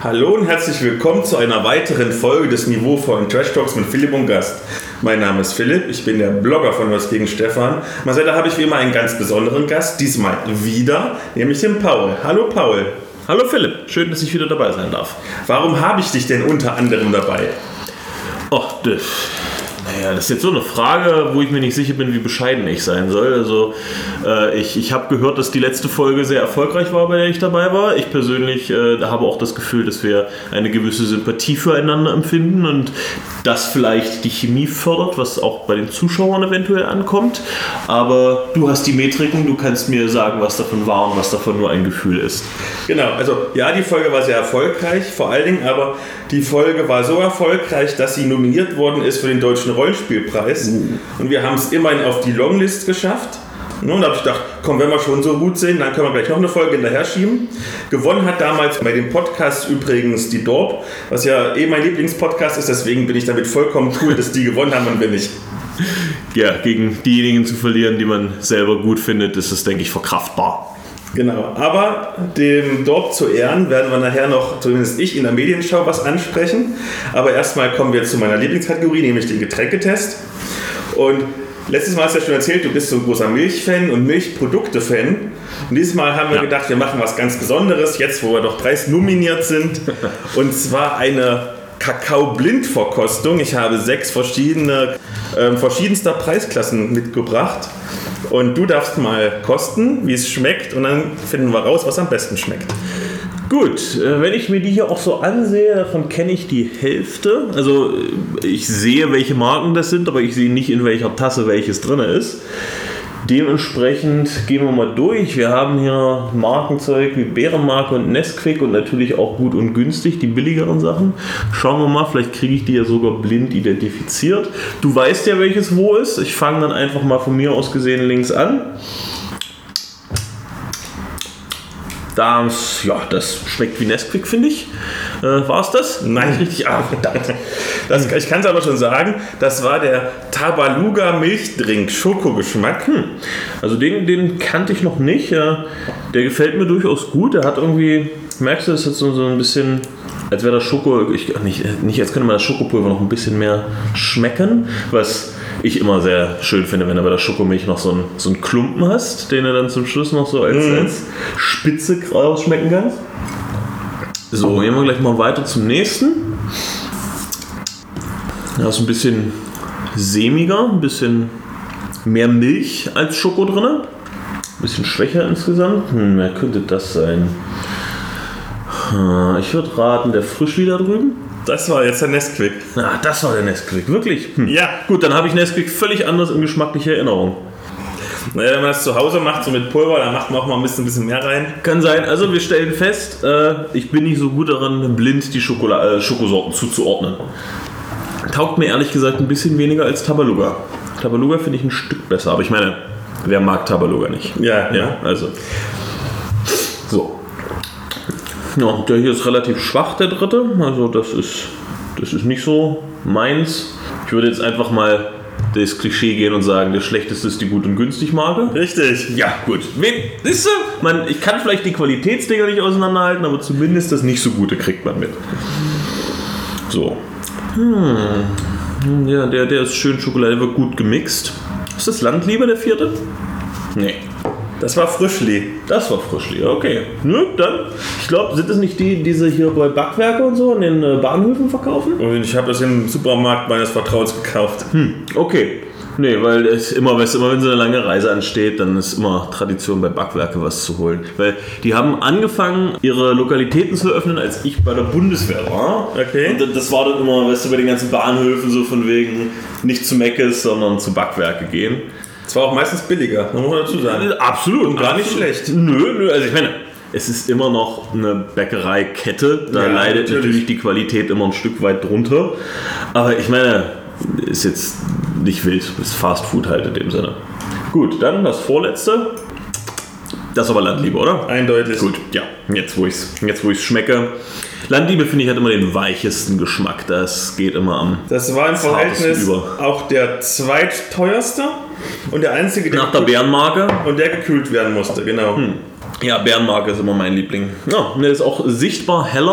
Hallo und herzlich willkommen zu einer weiteren Folge des niveauvollen Trash Talks mit Philipp und Gast. Mein Name ist Philipp, ich bin der Blogger von Was gegen Stefan. Marcel, da habe ich wie immer einen ganz besonderen Gast, diesmal wieder, nämlich den Paul. Hallo Paul. Hallo Philipp, schön, dass ich wieder dabei sein darf. Warum habe ich dich denn unter anderem dabei? Das ist jetzt so eine Frage, wo ich mir nicht sicher bin, wie bescheiden ich sein soll. Also ich habe gehört, dass die letzte Folge sehr erfolgreich war, bei der ich dabei war. Ich persönlich habe auch das Gefühl, dass wir eine gewisse Sympathie füreinander empfinden und das vielleicht die Chemie fördert, was auch bei den Zuschauern eventuell ankommt. Aber du hast die Metriken, du kannst mir sagen, was davon war und was davon nur ein Gefühl ist. Genau, also ja, die Folge war sehr erfolgreich, vor allen Dingen aber die Folge war so erfolgreich, dass sie nominiert worden ist für den Deutschen Rollenspielpreis. Und wir haben es immerhin auf die Longlist geschafft. Und da habe ich gedacht, komm, wenn wir schon so gut sind, dann können wir gleich noch eine Folge hinterher schieben. Gewonnen hat damals bei dem Podcast übrigens die Dorp, was ja mein Lieblingspodcast ist, deswegen bin ich damit vollkommen cool, dass die gewonnen haben und wir nicht. Ja, gegen diejenigen zu verlieren, die man selber gut findet, ist es, denke ich, verkraftbar. Genau, aber dem Dorp zu Ehren werden wir nachher noch, zumindest ich, in der Medienschau was ansprechen. Aber erstmal kommen wir zu meiner Lieblingskategorie, nämlich den Getränketest. Und letztes Mal hast du ja schon erzählt, du bist so ein großer Milchfan und Milchprodukte-Fan. Und dieses Mal haben wir gedacht, wir machen was ganz Besonderes, jetzt wo wir doch preisnominiert sind. Und zwar eine Kakao-Blindverkostung. Ich habe 6 verschiedenster Preisklassen mitgebracht. Und du darfst mal kosten, wie es schmeckt, und dann finden wir raus, was am besten schmeckt. Gut, wenn ich mir die hier auch so ansehe, davon kenne ich die Hälfte. Also ich sehe, welche Marken das sind, aber ich sehe nicht, in welcher Tasse welches drin ist. Dementsprechend gehen wir mal durch. Wir haben hier Markenzeug wie Bärenmarke und Nesquik und natürlich auch gut und günstig, die billigeren Sachen. Schauen wir mal, vielleicht kriege ich die ja sogar blind identifiziert. Du weißt ja, welches wo ist. Ich fange dann einfach mal von mir aus gesehen links an. Das schmeckt wie Nesquik, finde ich. War es das? Nein. Richtig. Verdammt. Ich kann es aber schon sagen, das war der Tabaluga Milchdrink, Schokogeschmack. Also den kannte ich noch nicht. Der gefällt mir durchaus gut. Der hat irgendwie, merkst du, das ist so ein bisschen, als wäre das nicht als könnte man das Schokopulver noch ein bisschen mehr schmecken, was ich immer sehr schön finde, wenn du bei der Schokomilch noch so einen Klumpen hast, den du dann zum Schluss noch so als Spitze rausschmecken kannst. So, gehen wir gleich mal weiter zum nächsten. Da ist ein bisschen sämiger, ein bisschen mehr Milch als Schoko drin. Ein bisschen schwächer insgesamt. Wer könnte das sein? Ich würde raten, der Frischli da drüben. Das war jetzt der Nesquik. Das war der Nesquik, wirklich? Ja. Gut, dann habe ich Nesquik völlig anders in geschmacklicher Erinnerung. Naja, wenn man das zu Hause macht, so mit Pulver, dann macht man auch mal ein bisschen mehr rein. Kann sein. Also wir stellen fest, ich bin nicht so gut daran, blind die Schokosorten zuzuordnen. Taugt mir ehrlich gesagt ein bisschen weniger als Tabaluga. Tabaluga finde ich ein Stück besser, aber ich meine, wer mag Tabaluga nicht? Ja. Also. So. Ja, der hier ist relativ schwach, der dritte. Also das ist nicht so meins. Ich würde jetzt einfach mal das Klischee gehen und sagen, der schlechteste ist die Gut- und Günstig-Marke. Richtig. Ja, gut. Siehst du? Ich kann vielleicht die Qualitätsdinger nicht auseinanderhalten, aber zumindest das nicht so Gute kriegt man mit. So. Ja, der ist schön Schokolade, der wird gut gemixt. Ist das Landliebe, der vierte? Nee. Das war Frischli. Das war Frischli, okay. Dann, ich glaube, sind das nicht die sie hier bei Backwerke und so in den Bahnhöfen verkaufen? Und ich habe das im Supermarkt meines Vertrauens gekauft. Okay. Nee, weil es immer, wenn so eine lange Reise ansteht, dann ist immer Tradition bei Backwerke was zu holen. Weil die haben angefangen, ihre Lokalitäten zu öffnen, als ich bei der Bundeswehr war. Okay. Und das war dann immer, weißt du, bei den ganzen Bahnhöfen so von wegen nicht zu Meckes, sondern zu Backwerke gehen. Es war auch meistens billiger, muss man dazu sagen. Absolut. Und gar nicht schlecht. Nö, also ich meine, es ist immer noch eine Bäckereikette, da leidet natürlich die Qualität immer ein Stück weit drunter. Aber ich meine, ist jetzt nicht wild, ist Fast Food halt in dem Sinne. Gut, dann das vorletzte. Das ist aber Landliebe, oder? Eindeutig. Gut, ja, jetzt wo ich es schmecke. Landliebe, finde ich, hat immer den weichesten Geschmack. Das geht immer am Das war im Verhältnis auch der zweitteuerste und der einzige, nach der Bärenmarke. Und der gekühlt werden musste, genau. Ja, Bärenmarke ist immer mein Liebling. Ja, der ist auch sichtbar heller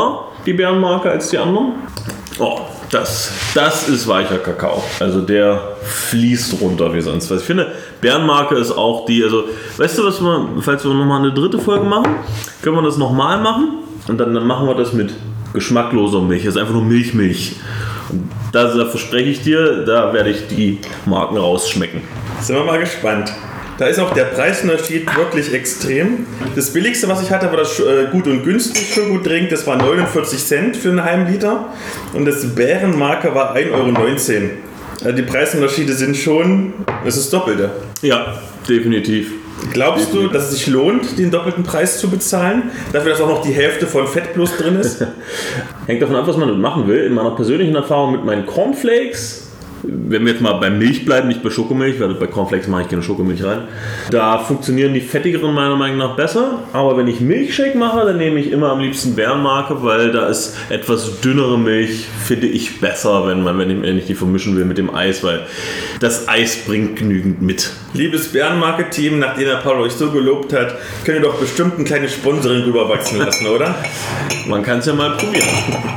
die Bärenmarke, als die anderen. Oh, das ist weicher Kakao. Also der fließt runter wie sonst was. Ich finde, Bärenmarke ist auch die, also weißt du, was falls wir nochmal eine dritte Folge machen, können wir das nochmal machen und dann machen wir das mit geschmackloser Milch. Das ist einfach nur Milch. Und da verspreche ich dir, da werde ich die Marken rausschmecken. Sind wir mal gespannt. Da ist auch der Preisunterschied wirklich extrem. Das billigste, was ich hatte, war das Gut und Günstig für gut trinkt. Das war 49 Cent für einen halben Liter. Und das Bärenmarke war 1,19 Euro. Also die Preisunterschiede sind schon, das ist das Doppelte. Ja, definitiv. Glaubst du, dass es sich lohnt, den doppelten Preis zu bezahlen? Dafür, dass auch noch die Hälfte von Fett bloß drin ist? Hängt davon ab, was man damit machen will. In meiner persönlichen Erfahrung mit meinen Cornflakes, wenn wir jetzt mal bei Milch bleiben, nicht bei Schokomilch, weil bei Cornflakes mache ich keine Schokomilch rein, da funktionieren die fettigeren meiner Meinung nach besser. Aber wenn ich Milchshake mache, dann nehme ich immer am liebsten Bärenmarke, weil da ist etwas dünnere Milch, finde ich besser, wenn ich die vermischen will mit dem Eis, weil das Eis bringt genügend mit. Liebes Bärenmarke-Team, nachdem der Paul euch so gelobt hat, könnt ihr doch bestimmt ein kleines Sponsoring rüberwachsen lassen, oder? Man kann es ja mal probieren.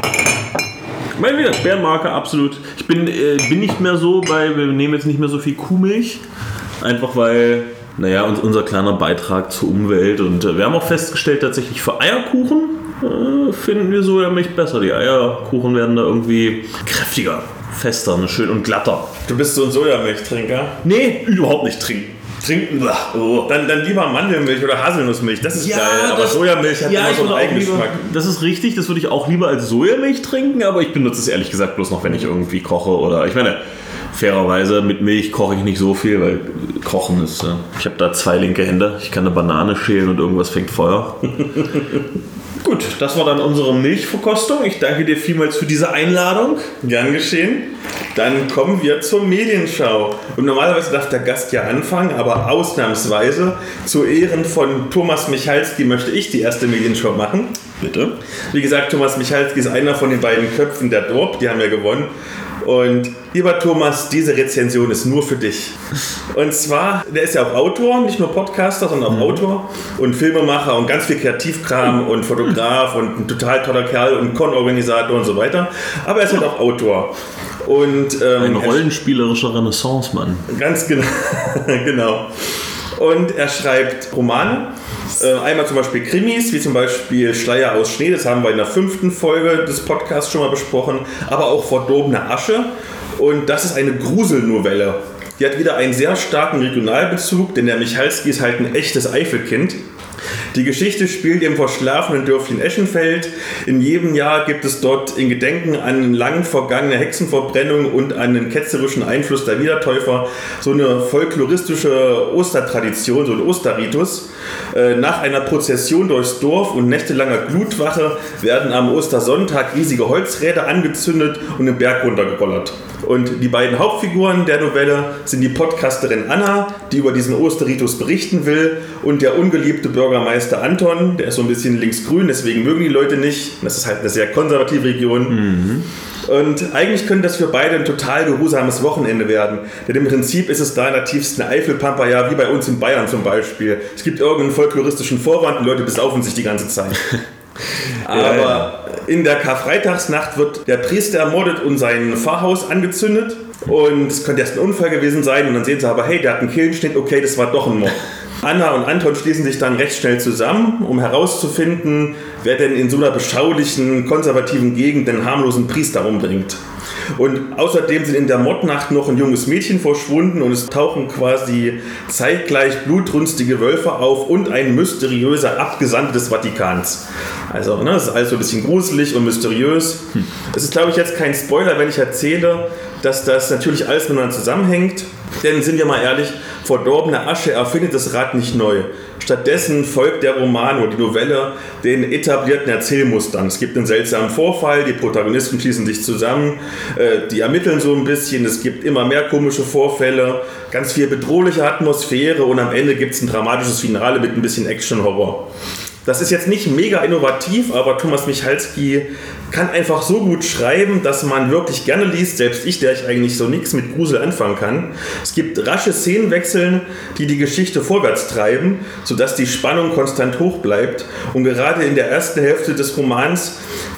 Mein wieder, Bärenmarke, absolut. Ich bin nicht mehr so wir nehmen jetzt nicht mehr so viel Kuhmilch, einfach weil, unser kleiner Beitrag zur Umwelt und wir haben auch festgestellt, tatsächlich für Eierkuchen finden wir Sojamilch besser. Die Eierkuchen werden da irgendwie kräftiger, fester, schön und glatter. Du bist so ein Sojamilchtrinker? Nee, überhaupt nicht trinken. Dann lieber Mandelmilch oder Haselnussmilch, das ist geil, aber Sojamilch hat immer so einen Eigengeschmack. Das ist richtig, das würde ich auch lieber als Sojamilch trinken, aber ich benutze es ehrlich gesagt bloß noch, wenn ich irgendwie koche oder, ich meine, fairerweise mit Milch koche ich nicht so viel, weil Kochen ist, ich habe da 2 linke Hände, ich kann eine Banane schälen und irgendwas fängt Feuer. Gut, das war dann unsere Milchverkostung. Ich danke dir vielmals für diese Einladung. Gern geschehen. Dann kommen wir zur Medienschau. Und normalerweise darf der Gast ja anfangen, aber ausnahmsweise zu Ehren von Thomas Michalski möchte ich die erste Medienschau machen. Bitte. Wie gesagt, Thomas Michalski ist einer von den beiden Köpfen der Dorp, die haben ja gewonnen. Und lieber Thomas, diese Rezension ist nur für dich. Und zwar, der ist ja auch Autor, nicht nur Podcaster, sondern auch Autor und Filmemacher und ganz viel Kreativkram und Fotograf und ein total toller Kerl und Con-Organisator und so weiter. Aber er ist halt auch Autor. Und, ein rollenspielerischer Renaissance-Mann. Ganz genau. Genau. Und er schreibt Romane. Einmal zum Beispiel Krimis, wie zum Beispiel Schleier aus Schnee, das haben wir in der 5. Folge des Podcasts schon mal besprochen, aber auch Verdorbene Asche. Und das ist eine Gruselnovelle. Die hat wieder einen sehr starken Regionalbezug, denn der Michalski ist halt ein echtes Eifelkind. Die Geschichte spielt im verschlafenen Dörfchen Eschenfeld. In jedem Jahr gibt es dort in Gedenken an lang vergangene Hexenverbrennung und an den ketzerischen Einfluss der Wiedertäufer so eine folkloristische Ostertradition, so ein Osterritus. Nach einer Prozession durchs Dorf und nächtelanger Glutwache werden am Ostersonntag riesige Holzräder angezündet und den Berg runtergerollert. Und die beiden Hauptfiguren der Novelle sind die Podcasterin Anna, die über diesen Osterritus berichten will, und der ungeliebte Bürgermeister Anton, der ist so ein bisschen linksgrün, deswegen mögen die Leute nicht. Das ist halt eine sehr konservative Region. Mhm. Und eigentlich könnte das für beide ein total geruhsames Wochenende werden. Denn im Prinzip ist es da in der tiefsten Eifelpampa, ja, wie bei uns in Bayern zum Beispiel. Es gibt irgendeinen folkloristischen Vorwand und Leute besaufen sich die ganze Zeit. Aber in der Karfreitagsnacht wird der Priester ermordet und sein Pfarrhaus angezündet. Und es könnte erst ein Unfall gewesen sein. Und dann sehen sie aber, hey, der hat einen Kehlenschnitt, okay, das war doch ein Mord. Anna und Anton schließen sich dann recht schnell zusammen, um herauszufinden, wer denn in so einer beschaulichen, konservativen Gegend den harmlosen Priester umbringt. Und außerdem sind in der Mordnacht noch ein junges Mädchen verschwunden und es tauchen quasi zeitgleich blutrünstige Wölfe auf und ein mysteriöser Abgesandter des Vatikans. Also, das ist alles so ein bisschen gruselig und mysteriös. Es ist, glaube ich, jetzt kein Spoiler, wenn ich erzähle, dass das natürlich alles miteinander zusammenhängt. Denn, sind wir mal ehrlich, Verdorbene Asche erfindet das Rad nicht neu. Stattdessen folgt der Roman oder die Novelle den etablierten Erzählmustern. Es gibt einen seltsamen Vorfall, die Protagonisten schließen sich zusammen, die ermitteln so ein bisschen, es gibt immer mehr komische Vorfälle, ganz viel bedrohliche Atmosphäre und am Ende gibt es ein dramatisches Finale mit ein bisschen Action-Horror. Das ist jetzt nicht mega innovativ, aber Thomas Michalski kann einfach so gut schreiben, dass man wirklich gerne liest, selbst ich, der ich eigentlich so nichts mit Grusel anfangen kann. Es gibt rasche Szenenwechsel, die die Geschichte vorwärts treiben, sodass die Spannung konstant hoch bleibt. Und gerade in der ersten Hälfte des Romans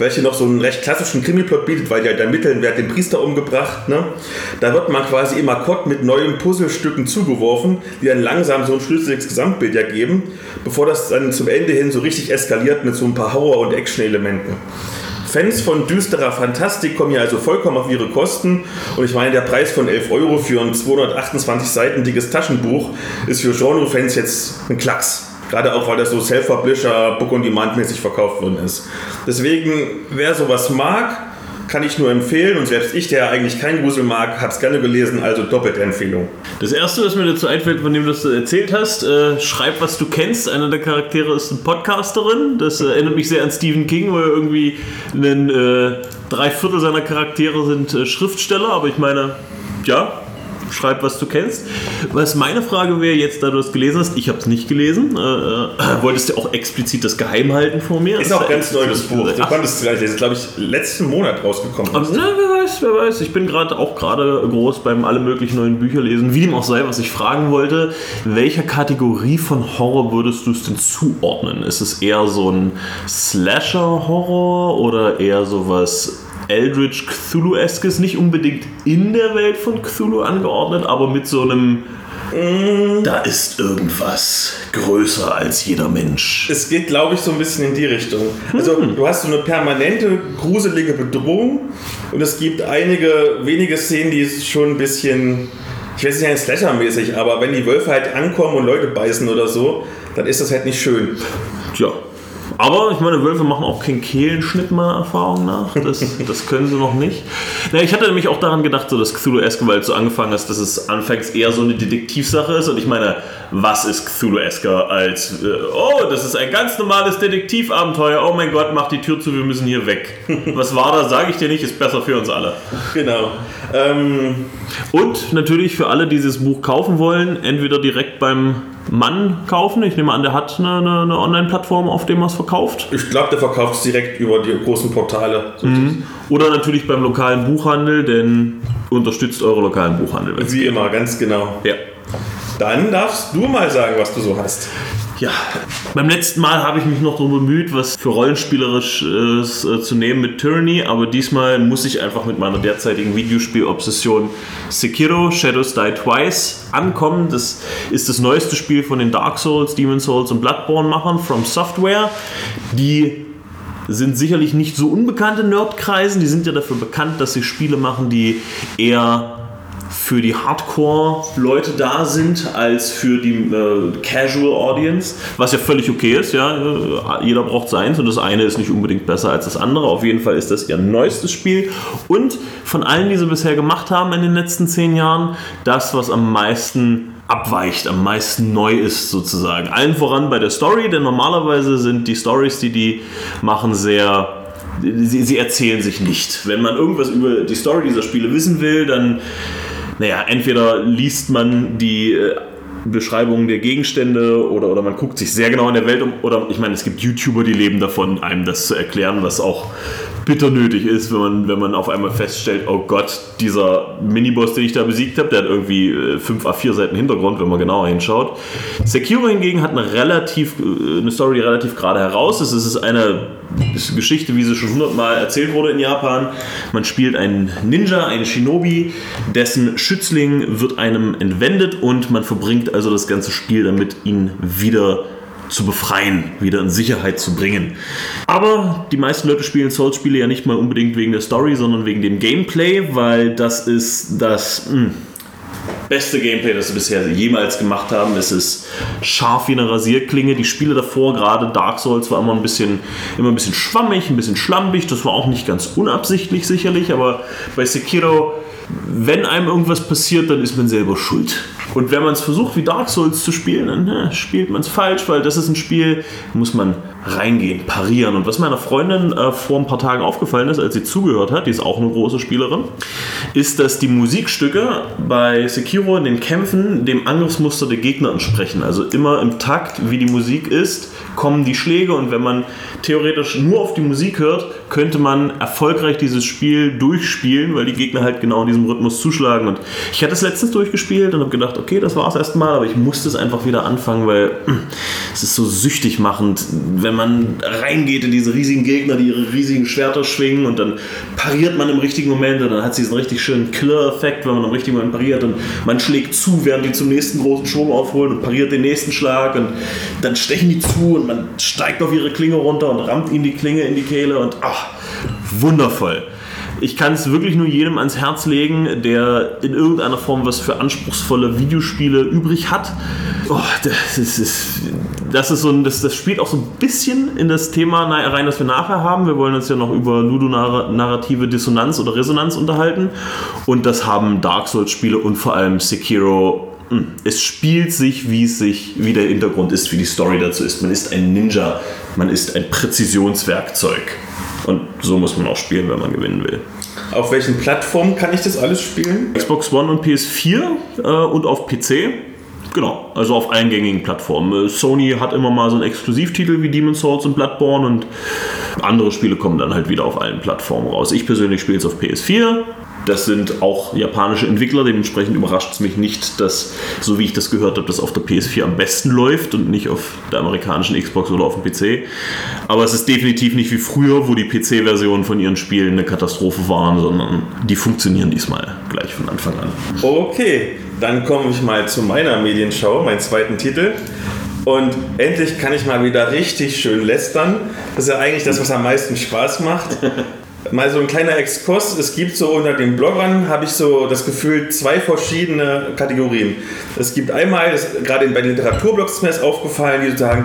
welche noch so einen recht klassischen Krimi-Plot bietet, weil die halt ermitteln, wer hat den Priester umgebracht. Ne? Da wird man quasi immer Kott mit neuen Puzzlestücken zugeworfen, die dann langsam so ein schlüssiges Gesamtbild ergeben, bevor das dann zum Ende hin so richtig eskaliert mit so ein paar Horror- und Action-Elementen. Fans von düsterer Fantastik kommen hier also vollkommen auf ihre Kosten und ich meine, der Preis von 11 € für ein 228-seitiges Taschenbuch ist für Genre-Fans jetzt ein Klacks. Gerade auch, weil das so Self-Publisher, Book-on-Demand-mäßig verkauft worden ist. Deswegen, wer sowas mag, kann ich nur empfehlen und selbst ich, der eigentlich keinen Grusel mag, habe es gerne gelesen, also doppelte Empfehlung. Das erste, was mir dazu einfällt, von dem du das erzählt hast, schreib, was du kennst. Einer der Charaktere ist eine Podcasterin. Das erinnert mich sehr an Stephen King, wo irgendwie 3/4 seiner Charaktere sind Schriftsteller, aber ich meine, ja, schreib, was du kennst. Was meine Frage wäre jetzt, da du das gelesen hast, ich habe es nicht gelesen, wolltest du auch explizit das geheim halten vor mir? Ist auch ganz neu, das Buch. Du konntest es gleich lesen. Glaube ich, letzten Monat rausgekommen. Aber, wer weiß. Ich bin gerade groß beim alle möglichen neuen Bücher lesen. Wie dem auch sei, was ich fragen wollte, welcher Kategorie von Horror würdest du es denn zuordnen? Ist es eher so ein Slasher-Horror oder eher sowas Eldritch Cthulhu-eskes, nicht unbedingt in der Welt von Cthulhu angeordnet, aber mit so einem da ist irgendwas größer als jeder Mensch. Es geht, glaube ich, so ein bisschen in die Richtung. Also du hast so eine permanente, gruselige Bedrohung und es gibt einige wenige Szenen, die schon ein bisschen, ich weiß nicht, Slasher-mäßig, aber wenn die Wölfe halt ankommen und Leute beißen oder so, dann ist das halt nicht schön. Tja. Aber ich meine, Wölfe machen auch keinen Kehlenschnitt mal Erfahrung nach. Das können sie noch nicht. Naja, ich hatte nämlich auch daran gedacht, so das Cthulhu-eske, weil du so angefangen hast, dass es anfangs eher so eine Detektivsache ist. Und ich meine, was ist Cthulhu-esker als das ist ein ganz normales Detektivabenteuer. Oh mein Gott, mach die Tür zu, wir müssen hier weg. Was war da, sage ich dir nicht, ist besser für uns alle. Genau. Und natürlich für alle, die dieses Buch kaufen wollen, entweder direkt beim Mann kaufen. Ich nehme an, der hat eine Online-Plattform, auf der man es verkauft. Ich glaube, der verkauft es direkt über die großen Portale. Oder natürlich beim lokalen Buchhandel, denn unterstützt eure lokalen Buchhandel. Wie immer, ganz genau. Ja. Dann darfst du mal sagen, was du so hast. Ja, beim letzten Mal habe ich mich noch darum bemüht, was für Rollenspielerisches zu nehmen mit Tyranny, aber diesmal muss ich einfach mit meiner derzeitigen Videospiel-Obsession Sekiro Shadows Die Twice ankommen. Das ist das neueste Spiel von den Dark Souls, Demon's Souls und Bloodborne-Machern From Software. Die sind sicherlich nicht so unbekannte Nerdkreisen, die sind ja dafür bekannt, dass sie Spiele machen, die eher für die Hardcore-Leute da sind, als für die Casual Audience, was ja völlig okay ist, ja, jeder braucht seins und das eine ist nicht unbedingt besser als das andere, auf jeden Fall ist das ihr neuestes Spiel und von allen, die sie bisher gemacht haben in den letzten 10 Jahren, das, was am meisten abweicht, am meisten neu ist sozusagen. Allen voran bei der Story, denn normalerweise sind die Stories, die machen, sehr... Sie erzählen sich nicht. Wenn man irgendwas über die Story dieser Spiele wissen will, dann entweder liest man die Beschreibungen der Gegenstände oder man guckt sich sehr genau in der Welt um, oder ich meine, es gibt YouTuber, die leben davon, einem das zu erklären, was auch bitter nötig ist, wenn man auf einmal feststellt, oh Gott, dieser Miniboss, den ich da besiegt habe, der hat irgendwie 5 A4 Seiten Hintergrund, wenn man genauer hinschaut. Sekiro hingegen hat eine Story, die relativ gerade heraus ist. Es ist eine Geschichte, wie sie schon 100-mal erzählt wurde in Japan. Man spielt einen Ninja, einen Shinobi, dessen Schützling wird einem entwendet und man verbringt also das ganze Spiel damit, ihn wieder zu befreien, wieder in Sicherheit zu bringen. Aber die meisten Leute spielen Souls-Spiele ja nicht mal unbedingt wegen der Story, sondern wegen dem Gameplay, weil das ist das beste Gameplay, das sie bisher jemals gemacht haben. Es ist scharf wie eine Rasierklinge. Die Spiele davor, gerade Dark Souls, war immer ein bisschen schwammig, ein bisschen schlampig. Das war auch nicht ganz unabsichtlich sicherlich, aber bei Sekiro, wenn einem irgendwas passiert, dann ist man selber schuld. Und wenn man es versucht, wie Dark Souls zu spielen, dann spielt man es falsch, weil das ist ein Spiel, da muss man reingehen, parieren. Und was meiner Freundin vor ein paar Tagen aufgefallen ist, als sie zugehört hat, die ist auch eine große Spielerin, ist, dass die Musikstücke bei Sekiro in den Kämpfen dem Angriffsmuster der Gegner entsprechen. Also immer im Takt, wie die Musik ist, kommen die Schläge und wenn man theoretisch nur auf die Musik hört, könnte man erfolgreich dieses Spiel durchspielen, weil die Gegner halt genau in diesem Rhythmus zuschlagen. Und ich hatte es letztens durchgespielt und habe gedacht, okay, das war es erstmal, aber ich musste es einfach wieder anfangen, weil es ist so süchtig machend, wenn man reingeht in diese riesigen Gegner, die ihre riesigen Schwerter schwingen und dann pariert man im richtigen Moment und dann hat sie diesen richtig schönen Killer-Effekt, wenn man im richtigen Moment pariert und man schlägt zu, während die zum nächsten großen Schwung aufholen und pariert den nächsten Schlag und dann stechen die zu und man steigt auf ihre Klinge runter und rammt ihnen die Klinge in die Kehle und wundervoll. Ich kann es wirklich nur jedem ans Herz legen, der in irgendeiner Form was für anspruchsvolle Videospiele übrig hat. Das spielt auch so ein bisschen in das Thema rein, das wir nachher haben. Wir wollen uns ja noch über ludonarrative Dissonanz oder Resonanz unterhalten. Und das haben Dark Souls-Spiele und vor allem Sekiro. Es spielt sich, wie der Hintergrund ist, wie die Story dazu ist. Man ist ein Ninja, man ist ein Präzisionswerkzeug. Und so muss man auch spielen, wenn man gewinnen will. Auf welchen Plattformen kann ich das alles spielen? Xbox One und PS4 und auf PC. Genau, also auf allen gängigen Plattformen. Sony hat immer mal so einen Exklusivtitel wie Demon's Souls und Bloodborne und andere Spiele kommen dann halt wieder auf allen Plattformen raus. Ich persönlich spiele es auf PS4. Das sind auch japanische Entwickler, dementsprechend überrascht es mich nicht, dass, so wie ich das gehört habe, das auf der PS4 am besten läuft und nicht auf der amerikanischen Xbox oder auf dem PC. Aber es ist definitiv nicht wie früher, wo die PC-Versionen von ihren Spielen eine Katastrophe waren, sondern die funktionieren diesmal gleich von Anfang an. Okay, dann komme ich mal zu meiner Medienschau, meinen zweiten Titel. Und endlich kann ich mal wieder richtig schön lästern. Das ist ja eigentlich das, was am meisten Spaß macht. Mal so ein kleiner Exkurs. Es gibt so unter den Bloggern, habe ich so das Gefühl, 2 verschiedene Kategorien. Es gibt einmal, gerade bei den Literaturblogs ist mir das aufgefallen, die sagen,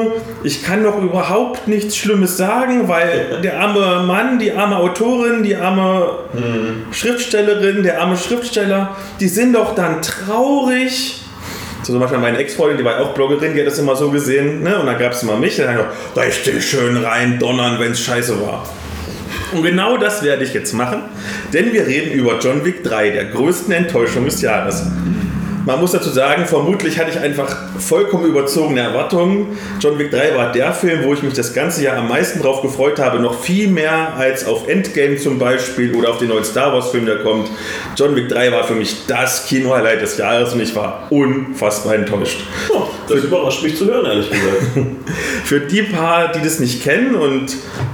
ich kann doch überhaupt nichts Schlimmes sagen, weil der arme Mann, die arme Autorin, die arme Schriftstellerin, der arme Schriftsteller, die sind doch dann traurig. So zum Beispiel meine Ex-Freundin, die war auch Bloggerin, die hat das immer so gesehen, ne? Und dann gab es immer mich, dann richtig schön rein donnern, wenn es scheiße war. Und genau das werde ich jetzt machen, denn wir reden über John Wick 3, der größten Enttäuschung des Jahres. Man muss dazu sagen, vermutlich hatte ich einfach vollkommen überzogene Erwartungen. John Wick 3 war der Film, wo ich mich das ganze Jahr am meisten drauf gefreut habe, noch viel mehr als auf Endgame zum Beispiel oder auf den neuen Star Wars Film, der kommt. John Wick 3 war für mich das Kino-Highlight des Jahres und ich war unfassbar enttäuscht. Oh, das überrascht mich zu hören, ehrlich gesagt. Für die paar, die das nicht kennen und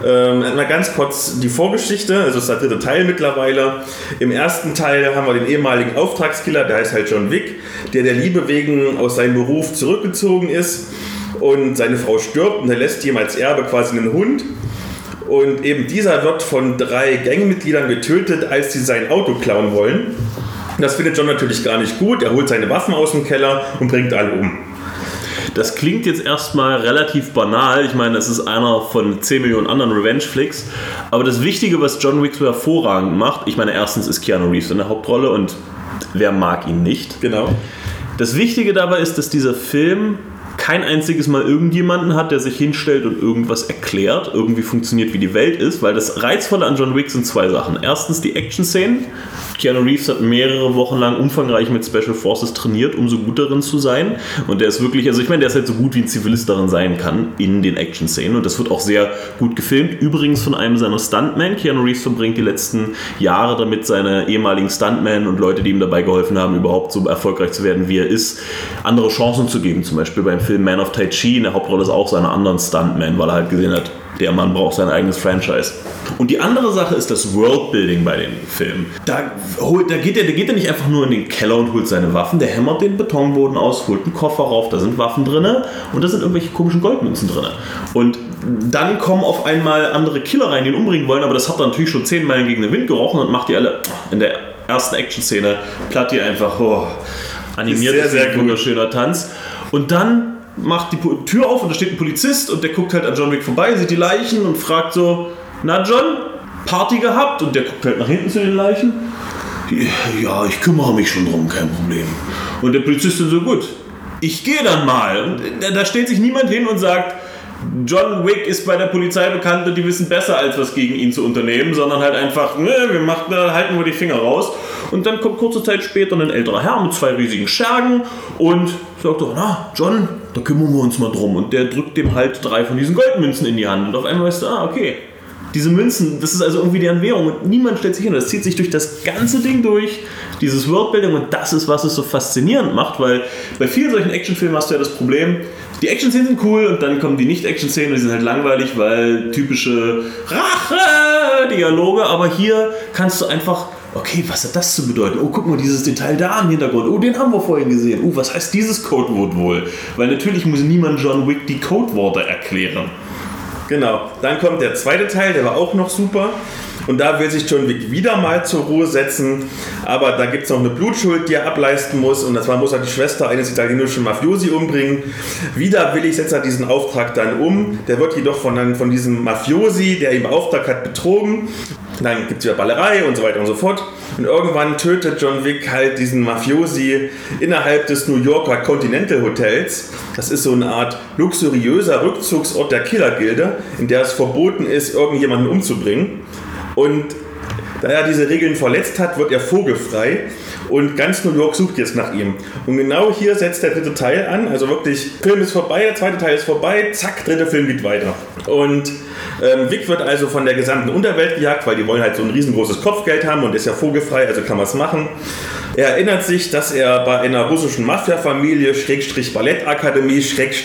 mal ganz kurz die Vorgeschichte, also es ist der 3. Teil mittlerweile. Im ersten Teil haben wir den ehemaligen Auftragskiller, der heißt halt John Wick, der Liebe wegen aus seinem Beruf zurückgezogen ist und seine Frau stirbt und er lässt ihm als Erbe quasi einen Hund. Und eben dieser wird von 3 Gangmitgliedern getötet, als sie sein Auto klauen wollen. Das findet John natürlich gar nicht gut, er holt seine Waffen aus dem Keller und bringt alle um. Das klingt jetzt erstmal relativ banal. Ich meine, es ist einer von 10 Millionen anderen Revenge-Flicks. Aber das Wichtige, was John Wick so hervorragend macht, ich meine, erstens ist Keanu Reeves in der Hauptrolle und wer mag ihn nicht? Genau. Das Wichtige dabei ist, dass dieser Film kein einziges Mal irgendjemanden hat, der sich hinstellt und irgendwas erklärt, irgendwie funktioniert, wie die Welt ist, weil das Reizvolle an John Wick sind 2 Sachen. Erstens die Action-Szenen. Keanu Reeves hat mehrere Wochen lang umfangreich mit Special Forces trainiert, um so gut darin zu sein. Und der ist wirklich, also ich meine, der ist halt so gut wie ein Zivilist darin sein kann in den Action-Szenen. Und das wird auch sehr gut gefilmt. Übrigens von einem seiner Stuntmen. Keanu Reeves verbringt die letzten Jahre damit, seine ehemaligen Stuntmen und Leute, die ihm dabei geholfen haben, überhaupt so erfolgreich zu werden, wie er ist, andere Chancen zu geben. Zum Beispiel beim Film Man of Tai Chi. In der Hauptrolle ist auch seine anderen Stuntmen, weil er halt gesehen hat, der Mann braucht sein eigenes Franchise. Und die andere Sache ist das Worldbuilding bei den Filmen. Da geht er nicht einfach nur in den Keller und holt seine Waffen, der hämmert den Betonboden aus, holt einen Koffer rauf, da sind Waffen drin und da sind irgendwelche komischen Goldmünzen drin. Und dann kommen auf einmal andere Killer rein, die ihn umbringen wollen, aber das hat er natürlich schon 10 Meilen gegen den Wind gerochen und macht die alle in der ersten Action-Szene, platt die einfach, animiert, sehr, sehr wunderschöner Tanz. Und dann macht die Tür auf und da steht ein Polizist und der guckt halt an John Wick vorbei, sieht die Leichen und fragt so, na John, Party gehabt? Und der guckt halt nach hinten zu den Leichen. Ja, ich kümmere mich schon drum, kein Problem. Und der Polizist so, gut, ich gehe dann mal. Und da stellt sich niemand hin und sagt, John Wick ist bei der Polizei bekannt und die wissen besser, als was gegen ihn zu unternehmen, sondern halt einfach, halten wir die Finger raus. Und dann kommt kurze Zeit später ein älterer Herr mit 2 riesigen Schergen und sagt doch, na, John, da kümmern wir uns mal drum. Und der drückt dem halt 3 von diesen Goldmünzen in die Hand. Und auf einmal weißt du, okay, Diese Münzen, das ist also irgendwie deren Währung und niemand stellt sich hin. Das zieht sich durch das ganze Ding durch, dieses Worldbuilding, und das ist, was es so faszinierend macht, weil bei vielen solchen Actionfilmen hast du ja das Problem, die Action-Szenen sind cool und dann kommen die Nicht-Action-Szenen und die sind halt langweilig, weil typische Rache-Dialoge, aber hier kannst du einfach, okay, was hat das zu bedeuten? Oh, guck mal, dieses Detail da im Hintergrund. Oh, den haben wir vorhin gesehen. Oh, was heißt dieses Codewort wohl? Weil natürlich muss niemand John Wick die Codeworte erklären. Genau, dann kommt der zweite Teil, der war auch noch super. Und da will sich John Wick wieder mal zur Ruhe setzen, aber da gibt es noch eine Blutschuld, die er ableisten muss, und zwar muss er die Schwester eines italienischen Mafiosi umbringen. Widerwillig setzt er diesen Auftrag dann um, der wird jedoch von diesem Mafiosi, der ihn beauftragt hat, betrogen. Dann gibt es wieder Ballerei und so weiter und so fort. Und irgendwann tötet John Wick halt diesen Mafiosi innerhalb des New Yorker Continental Hotels. Das ist so eine Art luxuriöser Rückzugsort der Killergilde, in der es verboten ist, irgendjemanden umzubringen. Und da er diese Regeln verletzt hat, wird er vogelfrei und ganz New York sucht jetzt nach ihm. Und genau hier setzt der dritte Teil an, also wirklich, Film ist vorbei, der zweite Teil ist vorbei, zack, dritter Film geht weiter. Und Wick wird also von der gesamten Unterwelt gejagt, weil die wollen halt so ein riesengroßes Kopfgeld haben und ist ja vogelfrei, also kann man es machen. Er erinnert sich, dass er bei einer russischen Mafia-Familie, Ballettakademie,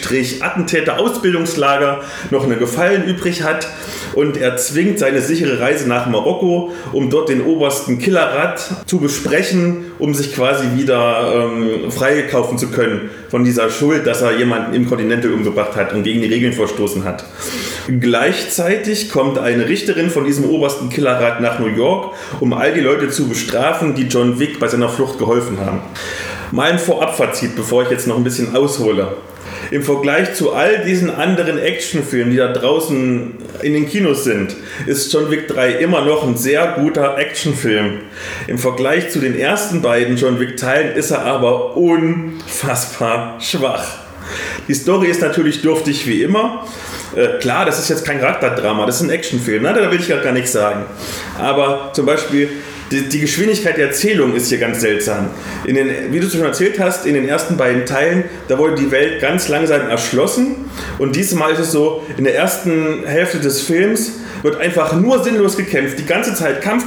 Attentäter-Ausbildungslager noch eine Gefallen übrig hat, und er zwingt seine sichere Reise nach Marokko, um dort den obersten Killerrat zu besprechen, um sich quasi wieder freikaufen zu können von dieser Schuld, dass er jemanden im Continental umgebracht hat und gegen die Regeln verstoßen hat. Gleichzeitig kommt eine Richterin von diesem obersten Killerrat nach New York, um all die Leute zu bestrafen, die John Wick bei seiner Flucht geholfen haben. Mal ein Vorabfazit, bevor ich jetzt noch ein bisschen aushole. Im Vergleich zu all diesen anderen Actionfilmen, die da draußen in den Kinos sind, ist John Wick 3 immer noch ein sehr guter Actionfilm. Im Vergleich zu den ersten beiden John Wick Teilen ist er aber unfassbar schwach. Die Story ist natürlich dürftig wie immer. Klar, das ist jetzt kein Charakterdrama, das ist ein Actionfilm, ne? Da will ich gar nichts sagen. Aber zum Beispiel die Geschwindigkeit der Erzählung ist hier ganz seltsam. Wie du schon erzählt hast, in den ersten beiden Teilen, da wurde die Welt ganz langsam erschlossen, und diesmal ist es so, in der ersten Hälfte des Films wird einfach nur sinnlos gekämpft. Die ganze Zeit Kampf.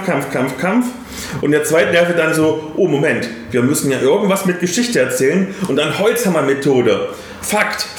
Und in der zweiten Hälfte dann so, oh Moment, wir müssen ja irgendwas mit Geschichte erzählen, und dann Holzhammer-Methode. Fakt.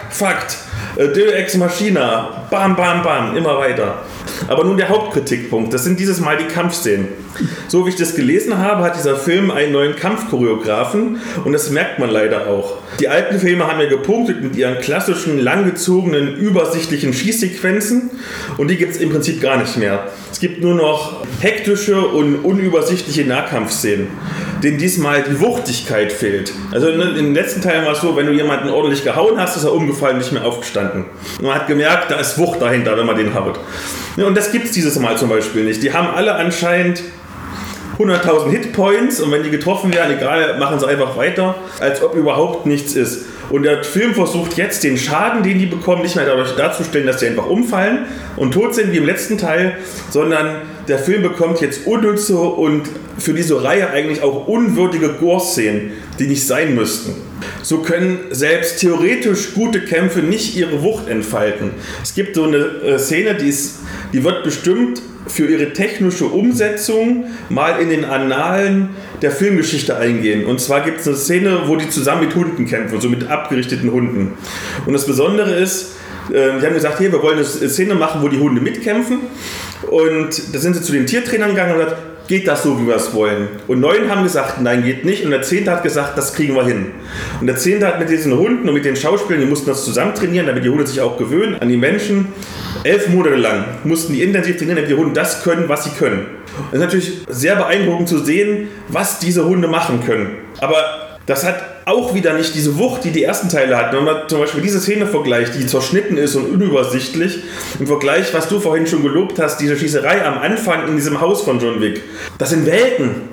Deus Ex Machina, bam, immer weiter. Aber nun der Hauptkritikpunkt, das sind dieses Mal die Kampfszenen. So wie ich das gelesen habe, hat dieser Film einen neuen Kampfchoreografen, und das merkt man leider auch. Die alten Filme haben ja gepunktet mit ihren klassischen, langgezogenen, übersichtlichen Schießsequenzen, und die gibt es im Prinzip gar nicht mehr. Es gibt nur noch hektische und unübersichtliche Nahkampfszenen, denen diesmal die Wuchtigkeit fehlt. Also in den letzten Teilen war es so, wenn du jemanden ordentlich gehauen hast, ist er umgefallen, nicht mehr aufgestanden. Und man hat gemerkt, da ist Wucht dahinter, wenn man den haut. Ja, und das gibt es dieses Mal zum Beispiel nicht. Die haben alle anscheinend 100.000 Hitpoints, und wenn die getroffen werden, egal, machen sie einfach weiter, als ob überhaupt nichts ist. Und der Film versucht jetzt, den Schaden, den die bekommen, nicht mehr dadurch darzustellen, dass sie einfach umfallen und tot sind wie im letzten Teil, sondern der Film bekommt jetzt unnütze und für diese Reihe eigentlich auch unwürdige Gore-Szenen, die nicht sein müssten. So können selbst theoretisch gute Kämpfe nicht ihre Wucht entfalten. Es gibt so eine Szene, die wird bestimmt für ihre technische Umsetzung mal in den Annalen der Filmgeschichte eingehen. Und zwar gibt es eine Szene, wo die zusammen mit Hunden kämpfen, so mit abgerichteten Hunden. Und das Besondere ist, die haben gesagt, wir wollen eine Szene machen, wo die Hunde mitkämpfen. Und da sind sie zu den Tiertrainern gegangen und gesagt, geht das so, wie wir es wollen? Und 9 haben gesagt, nein, geht nicht. Und der 10. hat gesagt, das kriegen wir hin. Und der 10. hat mit diesen Hunden und mit den Schauspielern, die mussten das zusammen trainieren, damit die Hunde sich auch gewöhnen an die Menschen. 11 Monate lang mussten die intensiv trainieren, damit die Hunde das können, was sie können. Es ist natürlich sehr beeindruckend zu sehen, was diese Hunde machen können. Aber das hat auch wieder nicht diese Wucht, die die ersten Teile hatten. Wenn man zum Beispiel diese Szene vergleicht, die zerschnitten ist und unübersichtlich, im Vergleich, was du vorhin schon gelobt hast, diese Schießerei am Anfang in diesem Haus von John Wick, das sind Welten.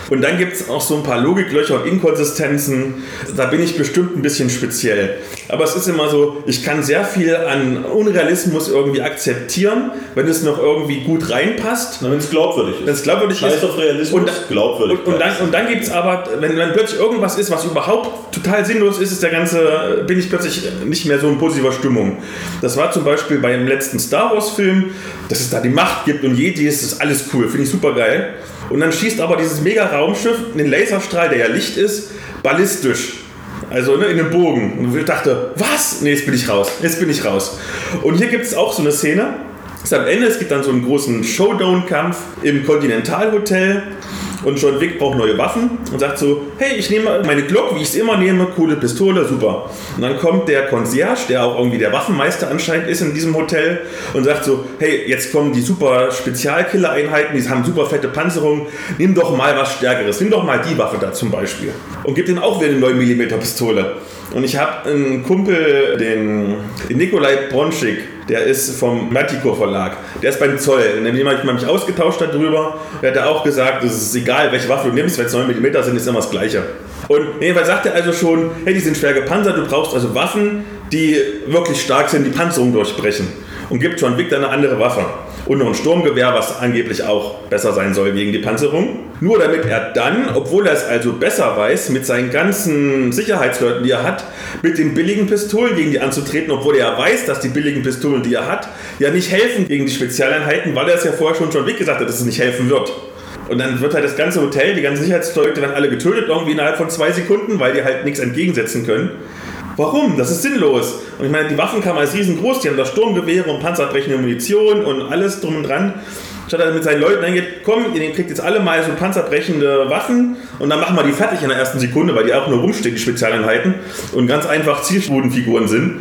Und dann gibt es auch so ein paar Logiklöcher und Inkonsistenzen. Da bin ich bestimmt ein bisschen speziell. Aber es ist immer so, ich kann sehr viel an Unrealismus irgendwie akzeptieren, wenn es noch irgendwie gut reinpasst. Wenn es glaubwürdig ist. Wenn es glaubwürdig ist. Scheiß auf Realismus, glaubwürdig. Und dann gibt es aber, wenn plötzlich irgendwas ist, was überhaupt total sinnlos ist, bin ich plötzlich nicht mehr so in positiver Stimmung. Das war zum Beispiel beim letzten Star Wars Film, dass es da die Macht gibt und Jedis, das ist alles cool, finde ich super geil. Und dann schießt aber dieses Mega-Raumschiff einen Laserstrahl, der ja Licht ist, ballistisch. Also in den Bogen. Und ich dachte, was? Nee, jetzt bin ich raus. Und hier gibt es auch so eine Szene. Das ist am Ende, es gibt dann so einen großen Showdown-Kampf im Continental-Hotel. Und John Wick braucht neue Waffen und sagt so, hey, ich nehme meine Glock, wie ich es immer nehme, coole Pistole, super. Und dann kommt der Concierge, der auch irgendwie der Waffenmeister anscheinend ist in diesem Hotel und sagt so, hey, jetzt kommen die super Spezialkiller-Einheiten, die haben super fette Panzerung, nimm doch mal was Stärkeres, nimm doch mal die Waffe da zum Beispiel. Und gib denen auch wieder eine 9mm Pistole. Und ich habe einen Kumpel, den Nikolai Bronschik, der ist vom Matiko Verlag, der ist beim Zoll, in dem man mich ausgetauscht hat drüber, der hat auch gesagt, es ist egal, welche Waffe du nimmst, wenn es 9mm sind, ist immer das Gleiche. Und jedenfalls sagt er also schon, hey, die sind schwer gepanzert, du brauchst also Waffen, die wirklich stark sind, die Panzerung durchbrechen. Und gibt John Wick dann eine andere Waffe. Und noch ein Sturmgewehr, was angeblich auch besser sein soll gegen die Panzerung. Nur damit er dann, obwohl er es also besser weiß, mit seinen ganzen Sicherheitsleuten, die er hat, mit den billigen Pistolen gegen die anzutreten, obwohl er weiß, dass die billigen Pistolen, die er hat, ja nicht helfen gegen die Spezialeinheiten, weil er es ja vorher schon John Wick gesagt hat, dass es nicht helfen wird. Und dann wird halt das ganze Hotel, die ganzen Sicherheitsleute werden alle getötet, irgendwie innerhalb von 2 Sekunden, weil die halt nichts entgegensetzen können. Warum? Das ist sinnlos. Und ich meine, die Waffenkammer ist riesengroß, die haben da Sturmgewehre und panzerbrechende Munition und alles drum und dran. Statt er mit seinen Leuten eingeht, komm, ihr kriegt jetzt alle mal so panzerbrechende Waffen und dann machen wir die fertig in der ersten Sekunde, weil die auch nur rumstehen, die Spezialeinheiten, und ganz einfach Zielbodenfiguren sind.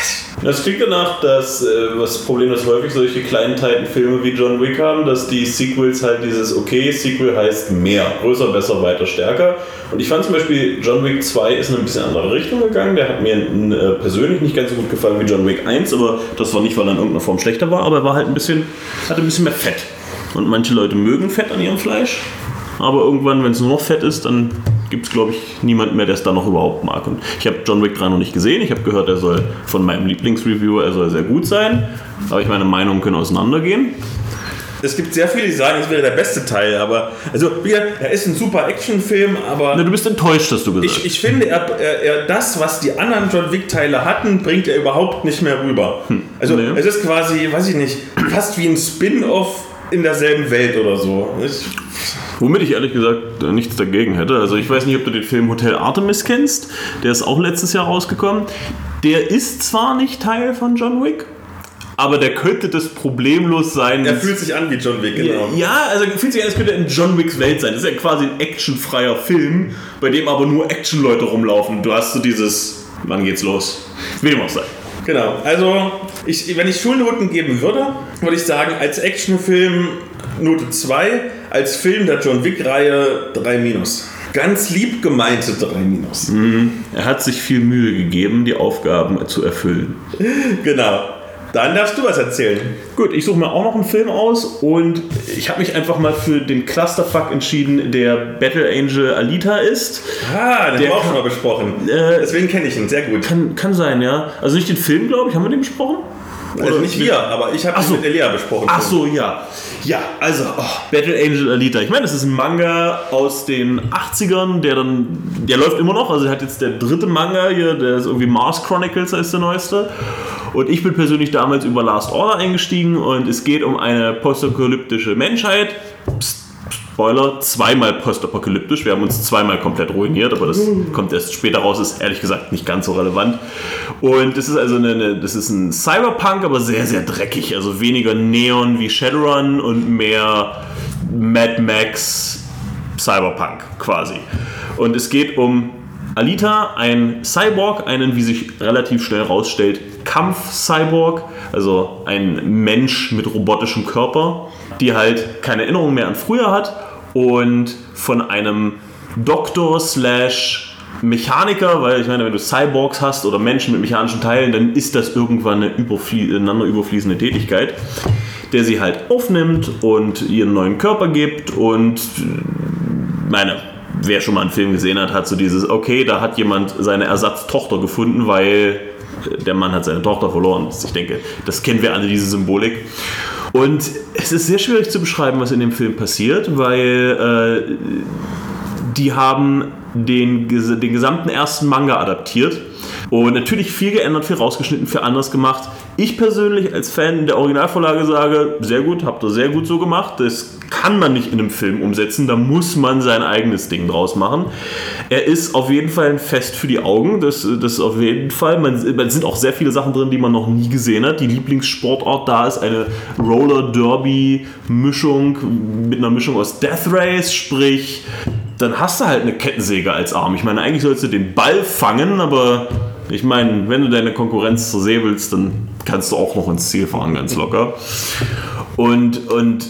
Das klingt danach, dass das Problem, dass häufig solche kleinen Titan-Filme wie John Wick haben, dass die Sequels halt dieses, okay, Sequel heißt mehr, größer, besser, weiter, stärker. Und ich fand zum Beispiel, John Wick 2 ist in eine bisschen andere Richtung gegangen. Der hat mir persönlich nicht ganz so gut gefallen wie John Wick 1, aber das war nicht, weil er in irgendeiner Form schlechter war, aber er war halt hatte ein bisschen mehr Fett. Und manche Leute mögen Fett an ihrem Fleisch, aber irgendwann, wenn es nur noch Fett ist, dann gibt es, glaube ich, niemanden mehr, der es da noch überhaupt mag. Und ich habe John Wick 3 noch nicht gesehen. Ich habe gehört, er soll von meinem Lieblingsreviewer, er soll sehr gut sein. Aber meine Meinungen können auseinandergehen. Es gibt sehr viele, die sagen, es wäre der beste Teil, aber also er ist ein super Actionfilm, aber Na, du bist enttäuscht, dass du gesagt hast. Ich finde, er das, was die anderen John Wick Teile hatten, bringt er überhaupt nicht mehr rüber. Also es ist quasi, weiß ich nicht, fast wie ein Spin-off in derselben Welt oder so. Womit ich ehrlich gesagt nichts dagegen hätte. Also ich weiß nicht, ob du den Film Hotel Artemis kennst. Der ist auch letztes Jahr rausgekommen. Der ist zwar nicht Teil von John Wick, aber der könnte das problemlos sein. Er fühlt sich an wie John Wick, genau. Ja, also fühlt sich an, als könnte er in John Wicks Welt sein. Das ist ja quasi ein actionfreier Film, bei dem aber nur Actionleute rumlaufen. Du hast so dieses, wann geht's los? Will auch sein. Genau, also wenn ich Schulnoten geben würde, würde ich sagen, als Actionfilm Note 2, als Film der John Wick-Reihe 3-. Ganz lieb gemeinte 3-. Er hat sich viel Mühe gegeben, die Aufgaben zu erfüllen. Genau. Dann darfst du was erzählen. Gut, ich suche mir auch noch einen Film aus und ich habe mich einfach mal für den Clusterfuck entschieden, der Battle Angel Alita ist. Den haben wir auch schon mal besprochen. Deswegen kenne ich ihn, sehr gut. Kann sein, ja. Also nicht den Film, glaube ich. Haben wir den besprochen? Also nicht wir, aber ich habe ihn mit Elia besprochen. Ach so, ja. Ja, also Battle Angel Alita. Ich meine, das ist ein Manga aus den 80ern, der läuft immer noch. Also er hat jetzt der 3. Manga hier, der ist irgendwie Mars Chronicles, heißt der neueste. Und ich bin persönlich damals über Last Order eingestiegen und es geht um eine postapokalyptische Menschheit. Spoiler, 2-mal postapokalyptisch. Wir haben uns 2-mal komplett ruiniert, aber das kommt erst später raus, ist ehrlich gesagt nicht ganz so relevant. Und das ist also das ist ein Cyberpunk, aber sehr, sehr dreckig. Also weniger Neon wie Shadowrun und mehr Mad Max Cyberpunk quasi. Und es geht um Alita, ein Cyborg, einen, wie sich relativ schnell rausstellt, Kampf-Cyborg, also ein Mensch mit robotischem Körper, die halt keine Erinnerung mehr an früher hat und von einem Doktor/Mechaniker, weil ich meine, wenn du Cyborgs hast oder Menschen mit mechanischen Teilen, dann ist das irgendwann eine ineinander überfließende Tätigkeit, der sie halt aufnimmt und ihren neuen Körper gibt und meine, wer schon mal einen Film gesehen hat, hat so dieses, okay, da hat jemand seine Ersatztochter gefunden, weil der Mann hat seine Tochter verloren. Ich denke, das kennen wir alle, diese Symbolik. Und es ist sehr schwierig zu beschreiben, was in dem Film passiert, weil die haben den gesamten ersten Manga adaptiert und natürlich viel geändert, viel rausgeschnitten, viel anders gemacht. Ich persönlich als Fan der Originalvorlage sage, sehr gut, habt ihr sehr gut so gemacht. Das kann man nicht in einem Film umsetzen, da muss man sein eigenes Ding draus machen. Er ist auf jeden Fall ein Fest für die Augen, das auf jeden Fall. Es sind auch sehr viele Sachen drin, die man noch nie gesehen hat. Die Lieblingssportart da ist eine Roller-Derby-Mischung mit einer Mischung aus Death Race, sprich, dann hast du halt eine Kettensäge als Arm. Ich meine, eigentlich sollst du den Ball fangen, aber ich meine, wenn du deine Konkurrenz zur See willst, dann kannst du auch noch ins Ziel fahren, ganz locker. Und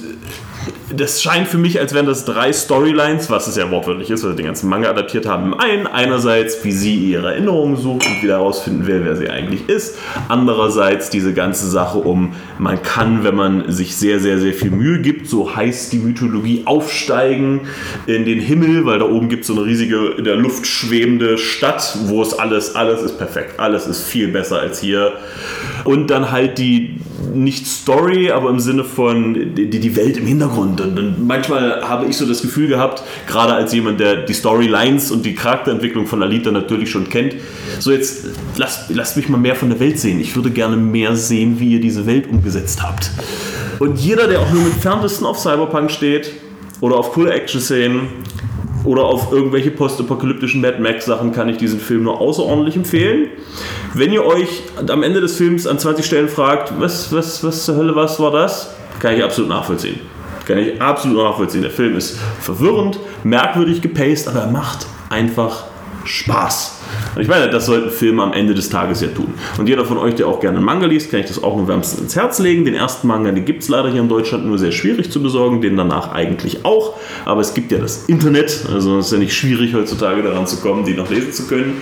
das scheint für mich, als wären das 3 Storylines, was es ja wortwörtlich ist, weil sie den ganzen Manga adaptiert haben. Einerseits, wie sie ihre Erinnerungen sucht und wieder herausfinden will, wer sie eigentlich ist. Andererseits diese ganze Sache man kann, wenn man sich sehr, sehr, sehr viel Mühe gibt, so heißt die Mythologie, aufsteigen in den Himmel, weil da oben gibt es so eine riesige, in der Luft schwebende Stadt, wo es alles ist perfekt, alles ist viel besser als hier. Und dann halt die, nicht Story, aber im Sinne von die Welt im Hintergrund. Und manchmal habe ich so das Gefühl gehabt, gerade als jemand, der die Storylines und die Charakterentwicklung von Alita natürlich schon kennt, so jetzt lasst mich mal mehr von der Welt sehen. Ich würde gerne mehr sehen, wie ihr diese Welt umgesetzt habt. Und jeder, der auch nur im Entferntesten auf Cyberpunk steht oder auf coole Action-Szenen oder auf irgendwelche postapokalyptischen Mad Max-Sachen, kann ich diesen Film nur außerordentlich empfehlen. Wenn ihr euch am Ende des Films an 20 Stellen fragt, was zur Hölle, was war das? Kann ich absolut nachvollziehen. Der Film ist verwirrend, merkwürdig gepaced, aber er macht einfach Spaß. Und ich meine, das sollten Filme am Ende des Tages ja tun. Und jeder von euch, der auch gerne einen Manga liest, kann ich das auch nur wärmstens ins Herz legen. Den ersten Manga, den gibt es leider hier in Deutschland nur sehr schwierig zu besorgen, den danach eigentlich auch. Aber es gibt ja das Internet, also es ist ja nicht schwierig heutzutage daran zu kommen, die noch lesen zu können.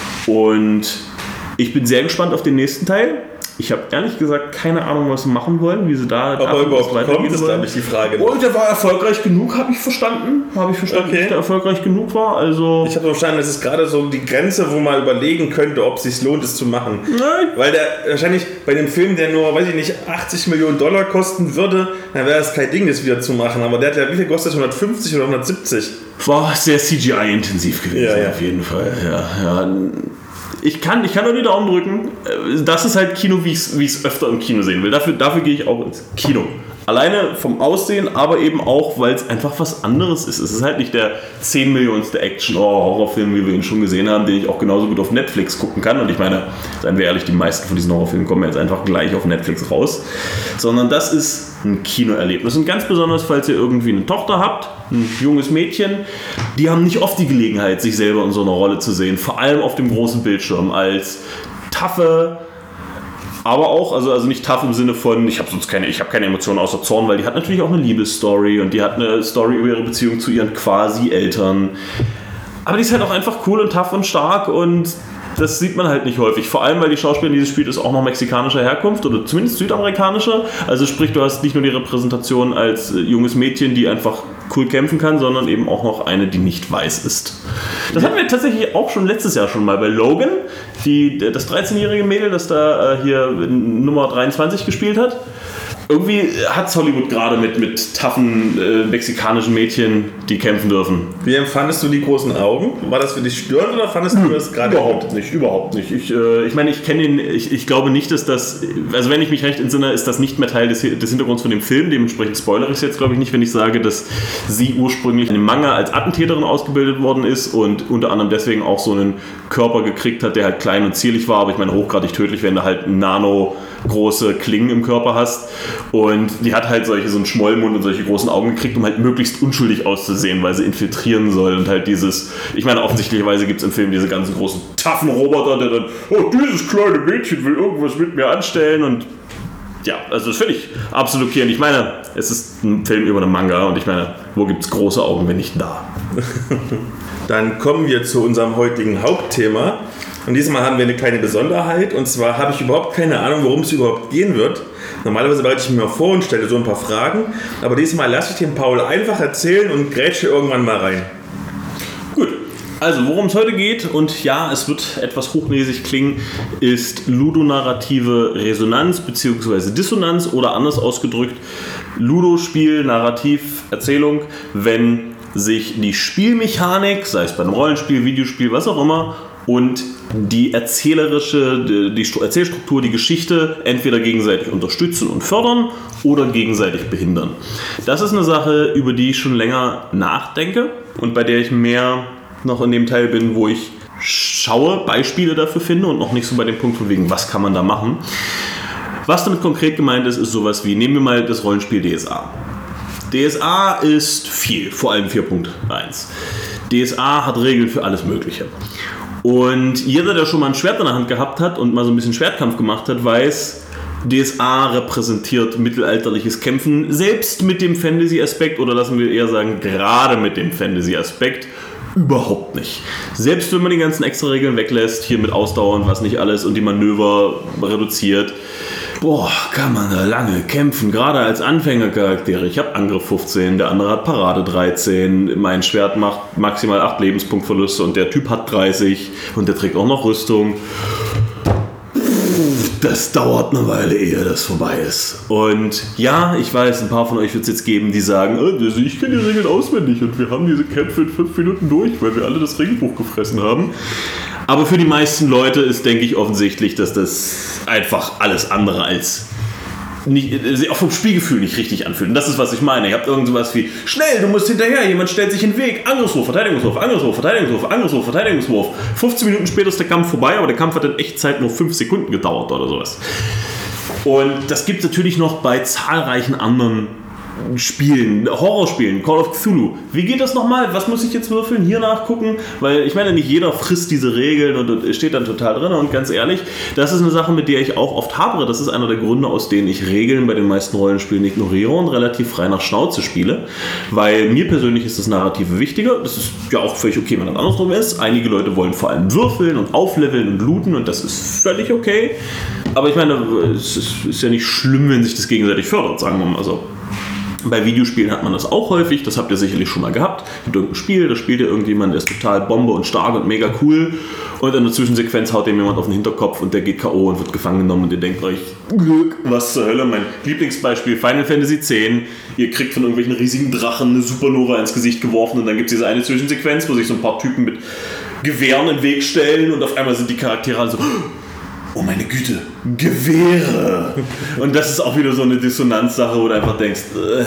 Und ich bin sehr gespannt auf den nächsten Teil. Ich habe ehrlich gesagt keine Ahnung, was sie machen wollen, wie sie da überhaupt weitergehen wollen. Das ist, ich, die Frage. Und der war erfolgreich genug, habe ich verstanden, okay. Dass der erfolgreich genug war. Also ich habe verstanden, das ist gerade so die Grenze, wo man überlegen könnte, ob es sich lohnt, es zu machen. Nein. Weil der wahrscheinlich bei dem Film, der nur, weiß ich nicht, $80 Millionen kosten würde, dann wäre es kein Ding, das wieder zu machen. Aber der hat ja, wie viel kostet? 150 oder 170? War sehr CGI-intensiv gewesen, auf jeden Fall. Ja. Ich kann nur die Daumen drücken. Das ist halt Kino, wie ich es öfter im Kino sehen will. Dafür gehe ich auch ins Kino. Alleine vom Aussehen, aber eben auch, weil es einfach was anderes ist. Es ist halt nicht der 10 Millionste Action-Horrorfilm, wie wir ihn schon gesehen haben, den ich auch genauso gut auf Netflix gucken kann. Und ich meine, seien wir ehrlich, die meisten von diesen Horrorfilmen kommen jetzt einfach gleich auf Netflix raus. Sondern das ist ein Kinoerlebnis. Und ganz besonders, falls ihr irgendwie eine Tochter habt, ein junges Mädchen, die haben nicht oft die Gelegenheit, sich selber in so einer Rolle zu sehen. Vor allem auf dem großen Bildschirm als taffe, aber auch, also nicht tough im Sinne von, ich habe keine Emotionen außer Zorn, weil die hat natürlich auch eine Liebesstory und die hat eine Story über ihre Beziehung zu ihren quasi Eltern. Aber die ist halt auch einfach cool und tough und stark und das sieht man halt nicht häufig. Vor allem, weil die Schauspielerin, die sie spielt, ist auch noch mexikanischer Herkunft oder zumindest südamerikanischer. Also sprich, du hast nicht nur die Repräsentation als junges Mädchen, die einfach cool kämpfen kann, sondern eben auch noch eine, die nicht weiß ist. Das hatten wir tatsächlich auch schon letztes Jahr schon mal bei Logan, das 13-jährige Mädel, das da hier Nummer 23 gespielt hat. Irgendwie hat es Hollywood gerade mit taffen mexikanischen Mädchen, die kämpfen dürfen. Wie empfandest du die großen Augen? War das für dich störend oder fandest du das gerade? Überhaupt nicht. Ich meine, ich kenne ihn, ich glaube nicht, dass das, also wenn ich mich recht entsinne, ist das nicht mehr Teil des Hintergrunds von dem Film. Dementsprechend spoilere ich es jetzt, glaube ich, nicht, wenn ich sage, dass sie ursprünglich in dem Manga als Attentäterin ausgebildet worden ist und unter anderem deswegen auch so einen Körper gekriegt hat, der halt klein und zierlich war. Aber ich meine, hochgradig tödlich, wenn du halt große Klingen im Körper hast. Und die hat halt so einen Schmollmund und solche großen Augen gekriegt, um halt möglichst unschuldig auszusehen, weil sie infiltrieren soll. Und halt ich meine, offensichtlicherweise gibt es im Film diese ganzen großen, taffen Roboter, der dann, dieses kleine Mädchen will irgendwas mit mir anstellen. Und ja, also das finde ich absolut okay. Und ich meine, es ist ein Film über einen Manga und ich meine, wo gibt es große Augen, wenn nicht da? Dann kommen wir zu unserem heutigen Hauptthema. Und diesmal haben wir eine kleine Besonderheit. Und zwar habe ich überhaupt keine Ahnung, worum es überhaupt gehen wird. Normalerweise bereite ich mir mal vor und stelle so ein paar Fragen. Aber diesmal lasse ich den Paul einfach erzählen und grätsche irgendwann mal rein. Also, worum es heute geht, und ja, es wird etwas hochnäsig klingen, ist ludonarrative Resonanz bzw. Dissonanz oder anders ausgedrückt, Ludo-Spiel, Narrativ, Erzählung, wenn sich die Spielmechanik, sei es bei einem Rollenspiel, Videospiel, was auch immer, und die Erzählstruktur, die Geschichte entweder gegenseitig unterstützen und fördern oder gegenseitig behindern. Das ist eine Sache, über die ich schon länger nachdenke und bei der ich mehr noch in dem Teil bin, wo ich schaue, Beispiele dafür finde und noch nicht so bei dem Punkt von wegen, was kann man da machen. Was damit konkret gemeint ist, ist sowas wie, nehmen wir mal das Rollenspiel DSA. DSA ist viel, vor allem 4.1. DSA hat Regeln für alles Mögliche. Und jeder, der schon mal ein Schwert in der Hand gehabt hat und mal so ein bisschen Schwertkampf gemacht hat, weiß, DSA repräsentiert mittelalterliches Kämpfen, selbst mit dem Fantasy-Aspekt, oder lassen wir eher sagen, gerade mit dem Fantasy-Aspekt, überhaupt nicht. Selbst wenn man die ganzen extra Regeln weglässt, hier mit Ausdauer und was nicht alles und die Manöver reduziert, kann man da lange kämpfen, gerade als Anfängercharaktere. Ich habe Angriff 15, der andere hat Parade 13, mein Schwert macht maximal 8 Lebenspunktverluste und der Typ hat 30 und der trägt auch noch Rüstung. Das dauert eine Weile, ehe das vorbei ist. Und ja, ich weiß, ein paar von euch wird es jetzt geben, die sagen, ich kenne die Regeln auswendig und wir haben diese Kämpfe in 5 Minuten durch, weil wir alle das Regelbuch gefressen haben. Aber für die meisten Leute ist, denke ich, offensichtlich, dass das einfach alles andere als auch vom Spielgefühl nicht richtig anfühlt. Und das ist, was ich meine. Ihr habt irgendwas wie, schnell, du musst hinterher, jemand stellt sich in den Weg, Angriffswurf, Verteidigungswurf, Angriffswurf, Verteidigungswurf, Angriffswurf, Verteidigungswurf. 15 Minuten später ist der Kampf vorbei, aber der Kampf hat in Echtzeit nur 5 Sekunden gedauert oder sowas. Und das gibt es natürlich noch bei zahlreichen anderen Spielen, Horrorspielen, Call of Cthulhu. Wie geht das nochmal? Was muss ich jetzt würfeln? Hier nachgucken? Weil ich meine, nicht jeder frisst diese Regeln und steht dann total drin. Und ganz ehrlich, das ist eine Sache, mit der ich auch oft hadere. Das ist einer der Gründe, aus denen ich Regeln bei den meisten Rollenspielen ignoriere und relativ frei nach Schnauze spiele. Weil mir persönlich ist das Narrative wichtiger. Das ist ja auch völlig okay, wenn das andersrum ist. Einige Leute wollen vor allem würfeln und aufleveln und looten und das ist völlig okay. Aber ich meine, es ist ja nicht schlimm, wenn sich das gegenseitig fördert, sagen wir mal so. Bei Videospielen hat man das auch häufig, das habt ihr sicherlich schon mal gehabt. Es gibt irgendein Spiel, da spielt ihr irgendjemand, der ist total Bombe und stark und mega cool. Und in der Zwischensequenz haut dem jemand auf den Hinterkopf und der geht K.O. und wird gefangen genommen und ihr denkt euch, was zur Hölle, mein Lieblingsbeispiel, Final Fantasy X. Ihr kriegt von irgendwelchen riesigen Drachen eine Supernova ins Gesicht geworfen und dann gibt es diese eine Zwischensequenz, wo sich so ein paar Typen mit Gewehren in den Weg stellen und auf einmal sind die Charaktere alle so, oh meine Güte, Gewehre! Und das ist auch wieder so eine Dissonanzsache, wo du einfach denkst,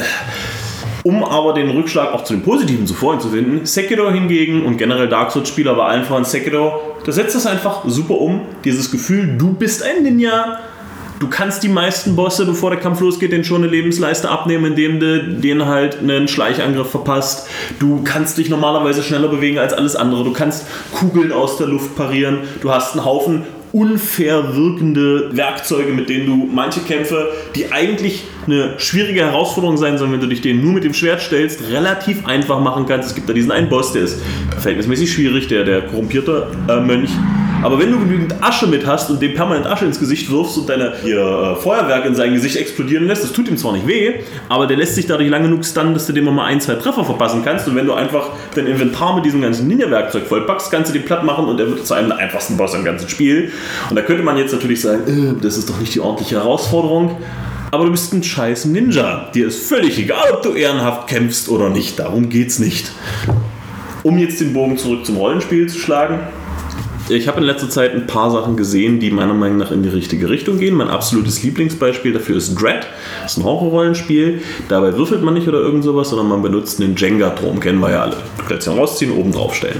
um aber den Rückschlag auch zu den Positiven zuvor zu finden, Sekiro hingegen und generell Dark Souls-Spieler, aber allen voran Sekiro, da setzt das einfach super um, dieses Gefühl, du bist ein Ninja, du kannst die meisten Bosse, bevor der Kampf losgeht, denen schon eine Lebensleiste abnehmen, indem du denen halt einen Schleichangriff verpasst. Du kannst dich normalerweise schneller bewegen als alles andere. Du kannst Kugeln aus der Luft parieren. Du hast einen Haufen unfair wirkende Werkzeuge, mit denen du manche Kämpfe, die eigentlich eine schwierige Herausforderung sein sollen, wenn du dich denen nur mit dem Schwert stellst, relativ einfach machen kannst. Es gibt da diesen einen Boss, der ist verhältnismäßig schwierig, der korrumpierte Mönch. Aber wenn du genügend Asche mit hast und dem permanent Asche ins Gesicht wirfst und deine Feuerwerke in sein Gesicht explodieren lässt, das tut ihm zwar nicht weh, aber der lässt sich dadurch lange genug stunnen, dass du dem mal 1, 2 Treffer verpassen kannst. Und wenn du einfach dein Inventar mit diesem ganzen Ninja-Werkzeug vollpackst, kannst du den platt machen und er wird zu einem der einfachsten Boss im ganzen Spiel. Und da könnte man jetzt natürlich sagen, das ist doch nicht die ordentliche Herausforderung. Aber du bist ein scheiß Ninja. Dir ist völlig egal, ob du ehrenhaft kämpfst oder nicht. Darum geht's nicht. Um jetzt den Bogen zurück zum Rollenspiel zu schlagen. Ich habe in letzter Zeit ein paar Sachen gesehen, die meiner Meinung nach in die richtige Richtung gehen. Mein absolutes Lieblingsbeispiel dafür ist Dread. Das ist ein Horrorrollenspiel. Dabei würfelt man nicht oder irgend sowas, sondern man benutzt einen Jenga-Turm. Kennen wir ja alle. Klötzchen rausziehen, oben drauf stellen.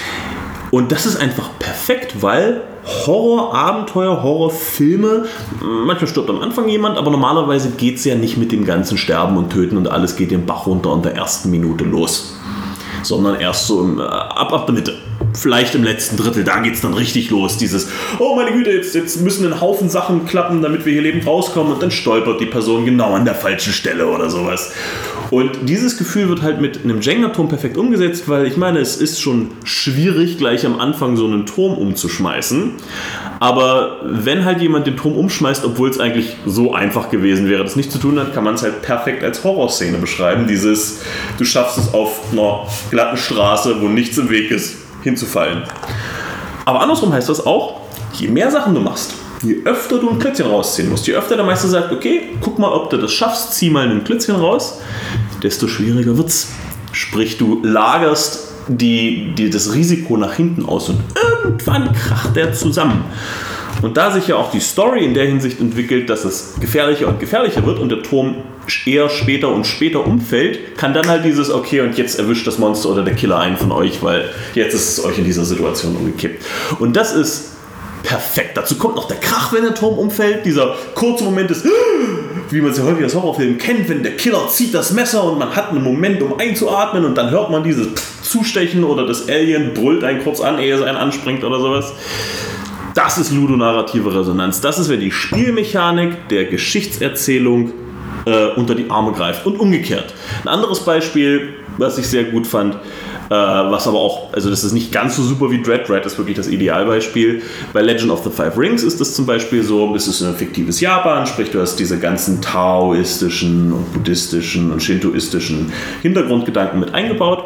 Und das ist einfach perfekt, weil Horror-Abenteuer, Horrorfilme, manchmal stirbt am Anfang jemand, aber normalerweise geht es ja nicht mit dem ganzen Sterben und Töten und alles geht den Bach runter in der ersten Minute los. Sondern erst so ab der Mitte. Vielleicht im letzten Drittel, da geht es dann richtig los. Dieses, oh meine Güte, jetzt müssen ein Haufen Sachen klappen, damit wir hier lebend rauskommen und dann stolpert die Person genau an der falschen Stelle oder sowas. Und dieses Gefühl wird halt mit einem Jenga-Turm perfekt umgesetzt, weil ich meine, es ist schon schwierig, gleich am Anfang so einen Turm umzuschmeißen. Aber wenn halt jemand den Turm umschmeißt, obwohl es eigentlich so einfach gewesen wäre, das nicht zu tun, dann kann man es halt perfekt als Horrorszene beschreiben. Dieses, du schaffst es auf einer glatten Straße, wo nichts im Weg ist, hinzufallen. Aber andersrum heißt das auch, je mehr Sachen du machst, je öfter du ein Klötzchen rausziehen musst, je öfter der Meister sagt, okay, guck mal, ob du das schaffst, zieh mal ein Klötzchen raus, desto schwieriger wird's. Sprich, du lagerst das Risiko nach hinten aus und irgendwann kracht der zusammen. Und da sich ja auch die Story in der Hinsicht entwickelt, dass es gefährlicher und gefährlicher wird und der Turm eher später und später umfällt, kann dann halt dieses, okay, und jetzt erwischt das Monster oder der Killer einen von euch, weil jetzt ist es euch in dieser Situation umgekippt. Und das ist perfekt. Dazu kommt noch der Krach, wenn der Turm umfällt. Dieser kurze Moment ist, wie man es ja häufig aus Horrorfilmen kennt, wenn der Killer zieht das Messer und man hat einen Moment, um einzuatmen und dann hört man dieses Zustechen oder das Alien brüllt einen kurz an, ehe es einen anspringt oder sowas. Das ist ludonarrative Resonanz. Das ist, wenn die Spielmechanik der Geschichtserzählung unter die Arme greift und umgekehrt. Ein anderes Beispiel, was ich sehr gut fand, was aber auch, also das ist nicht ganz so super wie Dread. Dread ist wirklich das Idealbeispiel. Bei Legend of the Five Rings ist das zum Beispiel so, es ist ein fiktives Japan, sprich du hast diese ganzen taoistischen und buddhistischen und shintoistischen Hintergrundgedanken mit eingebaut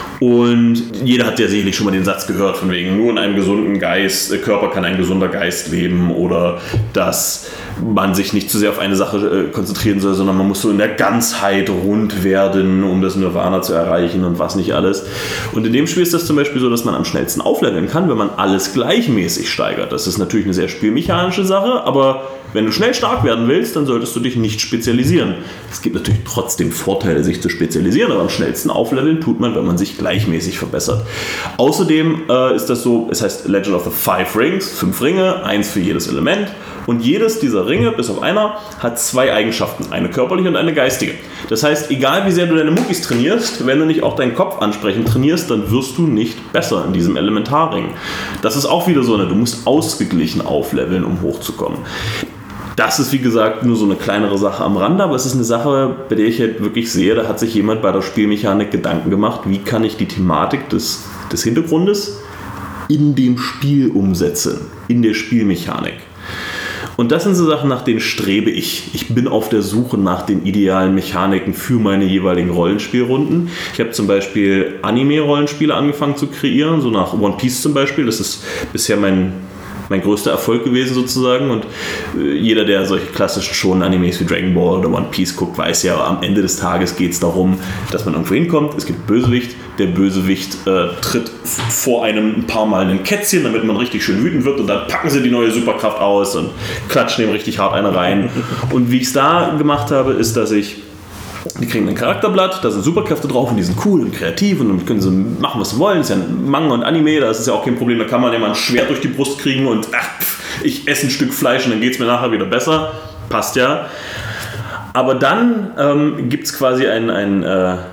und jeder hat ja sicherlich schon mal den Satz gehört von wegen, nur in einem gesunden Körper kann ein gesunder Geist leben oder dass man sich nicht zu sehr auf eine Sache konzentrieren soll, sondern man muss so in der Ganzheit rund werden, um das Nirvana zu erreichen und was nicht alles. Und in dem Spiel ist das zum Beispiel so, dass man am schnellsten aufleveln kann, wenn man alles gleichmäßig steigert. Das ist natürlich eine sehr spielmechanische Sache, aber wenn du schnell stark werden willst, dann solltest du dich nicht spezialisieren. Es gibt natürlich trotzdem Vorteile, sich zu spezialisieren, aber am schnellsten aufleveln tut man, wenn man sich gleichmäßig verbessert. Außerdem ist das so, es heißt Legend of the Five Rings, 5 Ringe, 1 für jedes Element. Und jedes dieser Ringe, bis auf einer, hat 2 Eigenschaften, eine körperliche und eine geistige. Das heißt, egal wie sehr du deine Muckis trainierst, wenn du nicht auch deinen Kopf ansprechend trainierst, dann wirst du nicht besser in diesem Elementarring. Das ist auch wieder so du musst ausgeglichen aufleveln, um hochzukommen. Das ist, wie gesagt, nur so eine kleinere Sache am Rande, aber es ist eine Sache, bei der ich halt wirklich sehe, da hat sich jemand bei der Spielmechanik Gedanken gemacht, wie kann ich die Thematik des Hintergrundes in dem Spiel umsetzen, in der Spielmechanik. Und das sind so Sachen, nach denen strebe ich. Ich bin auf der Suche nach den idealen Mechaniken für meine jeweiligen Rollenspielrunden. Ich habe zum Beispiel Anime-Rollenspiele angefangen zu kreieren, so nach One Piece zum Beispiel. Das ist bisher mein größter Erfolg gewesen sozusagen und jeder, der solche klassischen Shonen-Animes wie Dragon Ball oder One Piece guckt, weiß ja, am Ende des Tages geht es darum, dass man irgendwo hinkommt, es gibt Bösewicht, der Bösewicht tritt vor einem ein paar Mal ein Kätzchen, damit man richtig schön wütend wird und dann packen sie die neue Superkraft aus und klatschen dem richtig hart eine rein. Und wie ich es da gemacht habe, ist, dass die kriegen ein Charakterblatt, da sind Superkräfte drauf und die sind cool und kreativ und dann können sie machen, was sie wollen. Das ist ja ein Manga und Anime, da ist es ja auch kein Problem, da kann man ja mal ein Schwert durch die Brust kriegen und ich esse ein Stück Fleisch und dann geht es mir nachher wieder besser. Passt ja. Aber dann gibt es quasi ein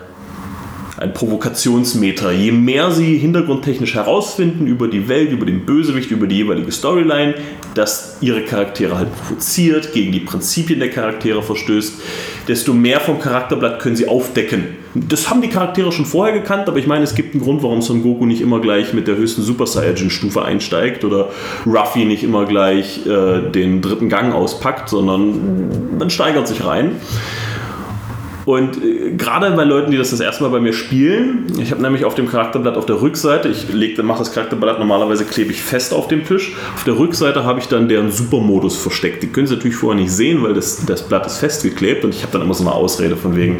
Provokationsmeter. Je mehr sie hintergrundtechnisch herausfinden über die Welt, über den Bösewicht, über die jeweilige Storyline, dass ihre Charaktere halt provoziert, gegen die Prinzipien der Charaktere verstößt, desto mehr vom Charakterblatt können sie aufdecken. Das haben die Charaktere schon vorher gekannt, aber ich meine, es gibt einen Grund, warum Son Goku nicht immer gleich mit der höchsten Super Saiyajin-Stufe einsteigt oder Ruffy nicht immer gleich den 3. Gang auspackt, sondern man steigert sich rein. Und gerade bei Leuten, die das erste Mal bei mir spielen, ich habe nämlich auf dem Charakterblatt auf der Rückseite, mache das Charakterblatt normalerweise klebe ich fest auf dem Tisch, auf der Rückseite habe ich dann deren Supermodus versteckt. Die können sie natürlich vorher nicht sehen, weil das Blatt ist festgeklebt und ich habe dann immer so eine Ausrede von wegen,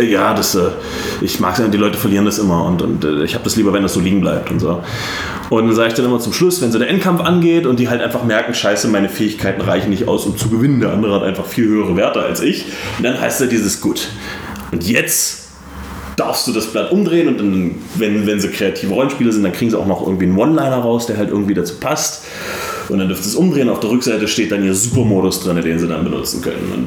ich mag es ja, die Leute verlieren das immer und ich habe das lieber, wenn das so liegen bleibt und so. Und dann sage ich dann immer zum Schluss, wenn so der Endkampf angeht und die halt einfach merken, scheiße, meine Fähigkeiten reichen nicht aus, um zu gewinnen, der andere hat einfach viel höhere Werte als ich. Und dann heißt ja dieses gut. Und jetzt darfst du das Blatt umdrehen und dann, wenn sie kreative Rollenspieler sind, dann kriegen sie auch noch irgendwie einen One-Liner raus, der halt irgendwie dazu passt. Und dann dürft ihr es umdrehen. Auf der Rückseite steht dann ihr Supermodus drin, den sie dann benutzen können. Und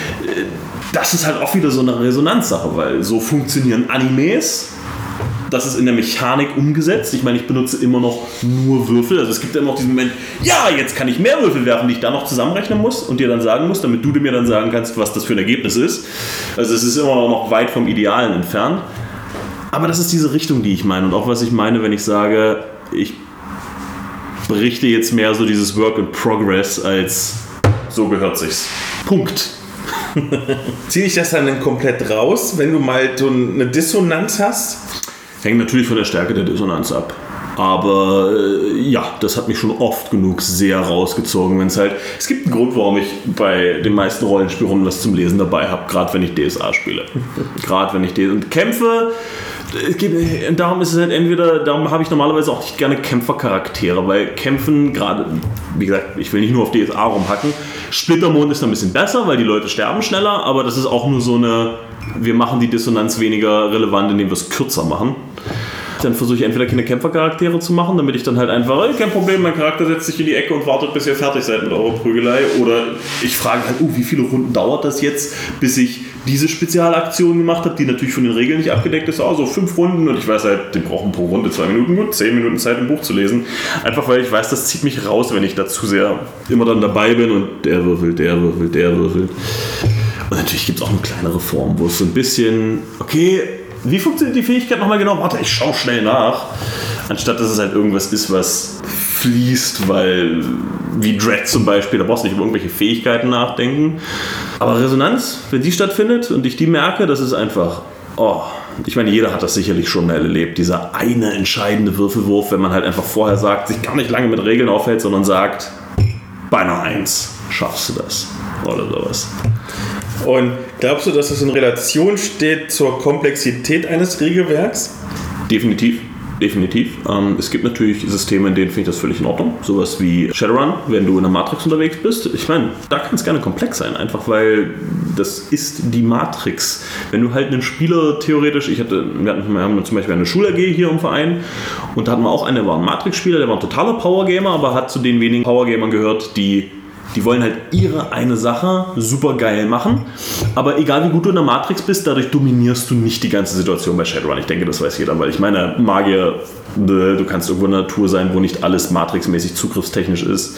das ist halt auch wieder so eine Resonanzsache, weil so funktionieren Animes. Das ist in der Mechanik umgesetzt. Ich meine, ich benutze immer noch nur Würfel. Also es gibt ja immer noch diesen Moment, ja, jetzt kann ich mehr Würfel werfen, die ich da noch zusammenrechnen muss und dir dann sagen muss, damit du mir dann sagen kannst, was das für ein Ergebnis ist. Also es ist immer noch weit vom Idealen entfernt. Aber das ist diese Richtung, die ich meine. Und auch was ich meine, wenn ich sage, ich berichte jetzt mehr so dieses Work in Progress als so gehört sich's. Punkt. Ziehe ich das dann komplett raus, wenn du mal so eine Dissonanz hast? Hängt natürlich von der Stärke der Dissonanz ab. Aber ja, das hat mich schon oft genug sehr rausgezogen, wenn es halt... Es gibt einen Grund, warum ich bei den meisten Rollenspielrunden was zum Lesen dabei habe, gerade wenn ich DSA spiele. Gerade wenn ich und kämpfe... Darum ist es halt darum habe ich normalerweise auch nicht gerne Kämpfercharaktere, weil Kämpfen gerade, wie gesagt, ich will nicht nur auf DSA rumhacken. Splittermond ist ein bisschen besser, weil die Leute sterben schneller, aber das ist auch nur so wir machen die Dissonanz weniger relevant, indem wir es kürzer machen. Dann versuche ich entweder keine Kämpfercharaktere zu machen, damit ich dann halt einfach, kein Problem, mein Charakter setzt sich in die Ecke und wartet, bis ihr fertig seid mit eurer Prügelei. Oder ich frage halt, wie viele Runden dauert das jetzt, bis ich diese Spezialaktion gemacht habe, die natürlich von den Regeln nicht abgedeckt ist. Also 5 Runden und ich weiß halt, die brauchen pro Runde 2 Minuten, gut, 10 Minuten Zeit, ein Buch zu lesen. Einfach weil ich weiß, das zieht mich raus, wenn ich da zu sehr immer dann dabei bin und der würfelt. Und natürlich gibt es auch eine kleinere Form, wo es so ein bisschen, okay, wie funktioniert die Fähigkeit nochmal genau? Warte, ich schaue schnell nach. Anstatt dass es halt irgendwas ist, was fließt, weil wie Dread zum Beispiel, da brauchst du nicht über irgendwelche Fähigkeiten nachdenken. Aber Resonanz, wenn die stattfindet und ich die merke, das ist einfach, ich meine, jeder hat das sicherlich schon mal erlebt, dieser eine entscheidende Würfelwurf, wenn man halt einfach vorher sagt, sich gar nicht lange mit Regeln aufhält, sondern sagt, bei einer 1 schaffst du das oder sowas. Und glaubst du, dass das in Relation steht zur Komplexität eines Regelwerks? Definitiv. Es gibt natürlich Systeme, in denen finde ich das völlig in Ordnung. Sowas wie Shadowrun, wenn du in der Matrix unterwegs bist. Ich meine, da kann es gerne komplex sein, einfach weil das ist die Matrix. Wenn du halt einen Spieler theoretisch, wir haben zum Beispiel eine Schul-AG hier im Verein und da hatten wir auch einen, der war ein Matrix-Spieler, der war ein totaler Powergamer, aber hat zu den wenigen Powergamern gehört, die wollen halt ihre eine Sache super geil machen, aber egal wie gut du in der Matrix bist, dadurch dominierst du nicht die ganze Situation bei Shadowrun. Ich denke, das weiß jeder, weil ich meine, Magier, du kannst irgendwo in der Natur sein, wo nicht alles matrixmäßig zugriffstechnisch ist.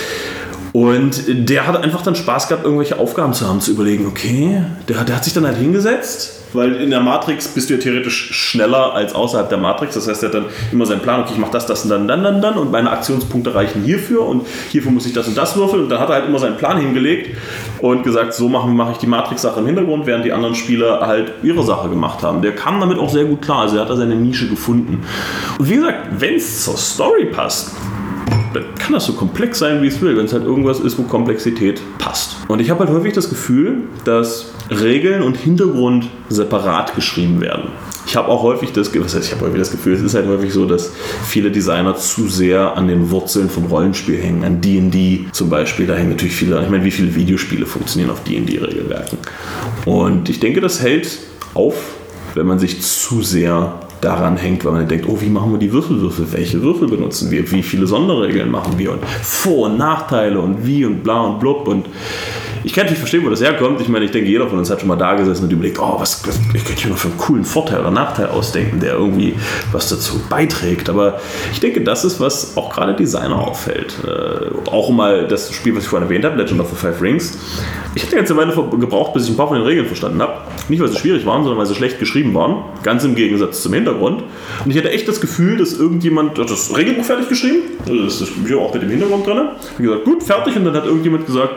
Und der hat einfach dann Spaß gehabt, irgendwelche Aufgaben zu haben, zu überlegen, okay, der hat sich dann halt hingesetzt, weil in der Matrix bist du ja theoretisch schneller als außerhalb der Matrix. Das heißt, er hat dann immer seinen Plan, okay, ich mache das und dann und meine Aktionspunkte reichen hierfür und hierfür muss ich das und das würfeln. Und dann hat er halt immer seinen Plan hingelegt und gesagt, so mache ich die Matrix-Sache im Hintergrund, während die anderen Spieler halt ihre Sache gemacht haben. Der kam damit auch sehr gut klar, also er hat da seine Nische gefunden. Und wie gesagt, wenn es zur Story passt, dann kann das so komplex sein, wie es will, wenn es halt irgendwas ist, wo Komplexität passt. Und ich habe halt häufig das Gefühl, dass Regeln und Hintergrund separat geschrieben werden. Ich habe auch häufig das Gefühl, es ist halt häufig so, dass viele Designer zu sehr an den Wurzeln vom Rollenspiel hängen, an D&D zum Beispiel, da hängen natürlich viele, ich meine, wie viele Videospiele funktionieren auf D&D-Regelwerken. Und ich denke, das hält auf, wenn man sich zu sehr daran hängt, weil man denkt, wie machen wir die Würfelwürfel? Welche Würfel benutzen wir? Wie viele Sonderregeln machen wir? Und Vor- und Nachteile und wie und bla und blub. Und ich kann natürlich verstehen, wo das herkommt. Ich meine, ich denke, jeder von uns hat schon mal da gesessen und überlegt, ich könnte mir noch für einen coolen Vorteil oder Nachteil ausdenken, der irgendwie was dazu beiträgt. Aber ich denke, das ist, was auch gerade Designer auffällt. Auch mal das Spiel, was ich vorhin erwähnt habe, Legend of the Five Rings. Ich hatte jetzt eine Weile gebraucht, bis ich ein paar von den Regeln verstanden habe. Nicht, weil sie schwierig waren, sondern weil sie schlecht geschrieben waren. Ganz im Gegensatz zum Hintergrund. Und ich hatte echt das Gefühl, dass irgendjemand hat das Regelbuch fertig geschrieben. Also das ist auch mit dem Hintergrund drin. Ich habe gesagt, gut, fertig. Und dann hat irgendjemand gesagt,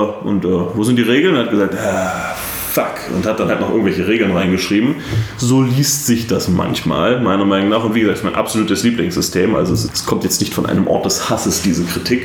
wo sind die Regeln? Und hat gesagt, fuck. Und hat dann halt noch irgendwelche Regeln reingeschrieben. So liest sich das manchmal, meiner Meinung nach. Und wie gesagt, ist mein absolutes Lieblingssystem. Also es kommt jetzt nicht von einem Ort des Hasses, diese Kritik.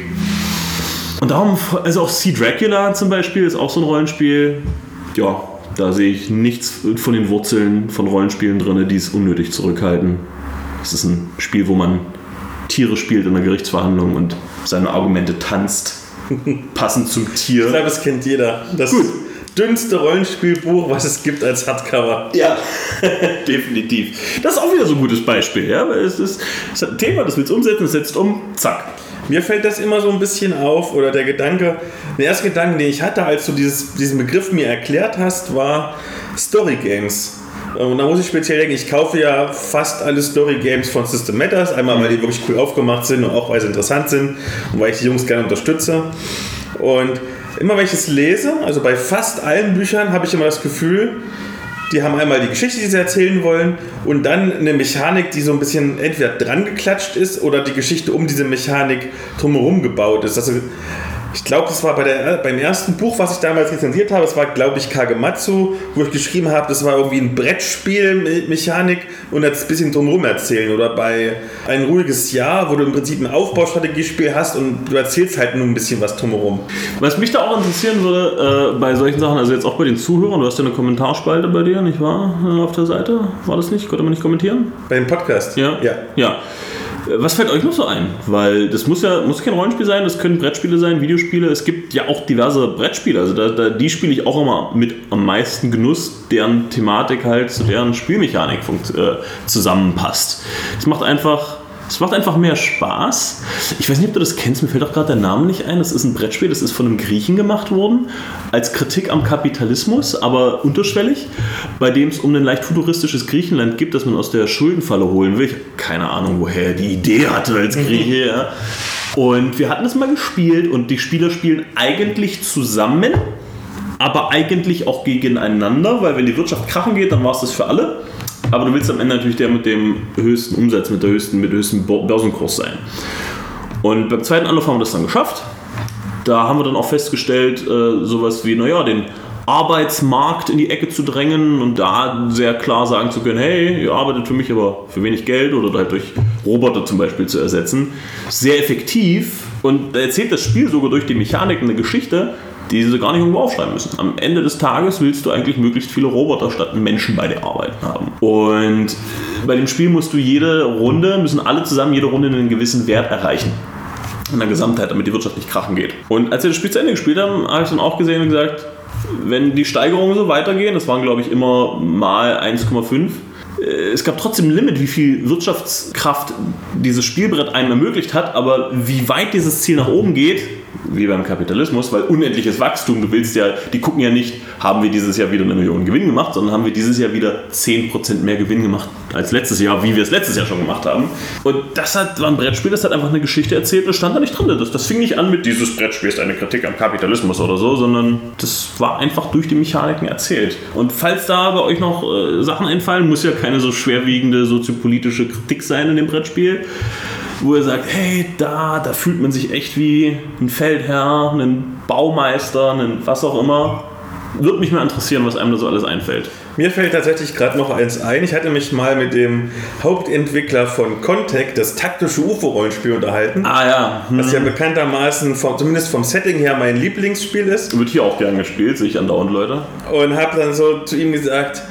Und darum, also auch Sea Dracula zum Beispiel ist auch so ein Rollenspiel. Ja, da sehe ich nichts von den Wurzeln von Rollenspielen drin, die es unnötig zurückhalten. Es ist ein Spiel, wo man Tiere spielt in einer Gerichtsverhandlung und seine Argumente tanzt. Passend zum Tier. Ich glaube, das kennt jeder. Das dünnste Rollenspielbuch, was es gibt als Hardcover. Ja, definitiv. Das ist auch wieder so ein gutes Beispiel. Ja? Es hat ein Thema, das willst du umsetzen, es setzt um, zack. Mir fällt das immer so ein bisschen auf, oder der erste Gedanke, den ich hatte, als du diesen Begriff mir erklärt hast, war Story Games. Und da muss ich speziell denken, ich kaufe ja fast alle Story Games von System Matters, einmal weil die wirklich cool aufgemacht sind und auch weil sie interessant sind und weil ich die Jungs gerne unterstütze. Und immer wenn ich es lese, also bei fast allen Büchern, habe ich immer das Gefühl, die haben einmal die Geschichte, die sie erzählen wollen, und dann eine Mechanik, die so ein bisschen entweder dran geklatscht ist oder die Geschichte um diese Mechanik drumherum gebaut ist. Also Ich glaube, das war beim ersten Buch, was ich damals rezensiert habe, das war, glaube ich, Kagematsu, wo ich geschrieben habe, das war irgendwie ein Brettspiel mit Mechanik und jetzt ein bisschen drumherum erzählen. Oder bei Ein ruhiges Jahr, wo du im Prinzip ein Aufbaustrategiespiel hast und du erzählst halt nur ein bisschen was drumherum. Was mich da auch interessieren würde, bei solchen Sachen, also jetzt auch bei den Zuhörern, du hast ja eine Kommentarspalte bei dir, nicht wahr? Auf der Seite, war das nicht? Konnte man nicht kommentieren? Bei dem Podcast? Ja. Was fällt euch noch so ein? Weil das muss kein Rollenspiel sein, das können Brettspiele sein, Videospiele. Es gibt ja auch diverse Brettspiele. Also die spiele ich auch immer mit am meisten Genuss, deren Thematik halt zu deren Spielmechanik zusammenpasst. Es macht einfach mehr Spaß. Ich weiß nicht, ob du das kennst, mir fällt auch gerade der Name nicht ein. Das ist ein Brettspiel, das ist von einem Griechen gemacht worden, als Kritik am Kapitalismus, aber unterschwellig, bei dem es um ein leicht futuristisches Griechenland geht, das man aus der Schuldenfalle holen will. Ich habe keine Ahnung, woher er die Idee hatte als Grieche. Ja. Und wir hatten das mal gespielt und die Spieler spielen eigentlich zusammen, aber eigentlich auch gegeneinander, weil wenn die Wirtschaft krachen geht, dann war es das für alle. Aber du willst am Ende natürlich der mit dem höchsten Umsatz, mit dem höchsten Börsenkurs sein. Und beim zweiten Anlauf haben wir das dann geschafft. Da haben wir dann auch festgestellt, sowas wie, den Arbeitsmarkt in die Ecke zu drängen und da sehr klar sagen zu können, hey, ihr arbeitet für mich aber für wenig Geld oder halt durch Roboter zum Beispiel zu ersetzen. Sehr effektiv und da erzählt das Spiel sogar durch die Mechanik eine Geschichte, die sie gar nicht irgendwo aufschreiben müssen. Am Ende des Tages willst du eigentlich möglichst viele Roboter statt Menschen bei dir arbeiten haben. Und bei dem Spiel müssen alle zusammen jede Runde einen gewissen Wert erreichen. In der Gesamtheit, damit die Wirtschaft nicht krachen geht. Und als wir das Spiel zu Ende gespielt haben, habe ich dann auch gesehen und gesagt, wenn die Steigerungen so weitergehen, das waren glaube ich immer mal 1,5, es gab trotzdem ein Limit, wie viel Wirtschaftskraft dieses Spielbrett einem ermöglicht hat, aber wie weit dieses Ziel nach oben geht, wie beim Kapitalismus, weil unendliches Wachstum, die gucken ja nicht, haben wir dieses Jahr wieder 1 Million Gewinn gemacht, sondern haben wir dieses Jahr wieder 10% mehr Gewinn gemacht als letztes Jahr, wie wir es letztes Jahr schon gemacht haben. Und das war ein Brettspiel, das hat einfach eine Geschichte erzählt, das stand da nicht drin. Das fing nicht an mit, dieses Brettspiel ist eine Kritik am Kapitalismus oder so, sondern das war einfach durch die Mechaniken erzählt. Und falls da bei euch noch Sachen einfallen, muss ja keine so schwerwiegende soziopolitische Kritik sein in dem Brettspiel, wo er sagt, hey, da fühlt man sich echt wie ein Feldherr, ein Baumeister, was auch immer. Würde mich mal interessieren, was einem da so alles einfällt. Mir fällt tatsächlich gerade noch eins ein. Ich hatte mich mal mit dem Hauptentwickler von Contact, das taktische UFO-Rollenspiel, unterhalten. Ah ja. Was ja bekanntermaßen, zumindest vom Setting her, mein Lieblingsspiel ist. Wird hier auch gern gespielt, sehe ich andauernd, Leute. Und habe dann so zu ihm gesagt,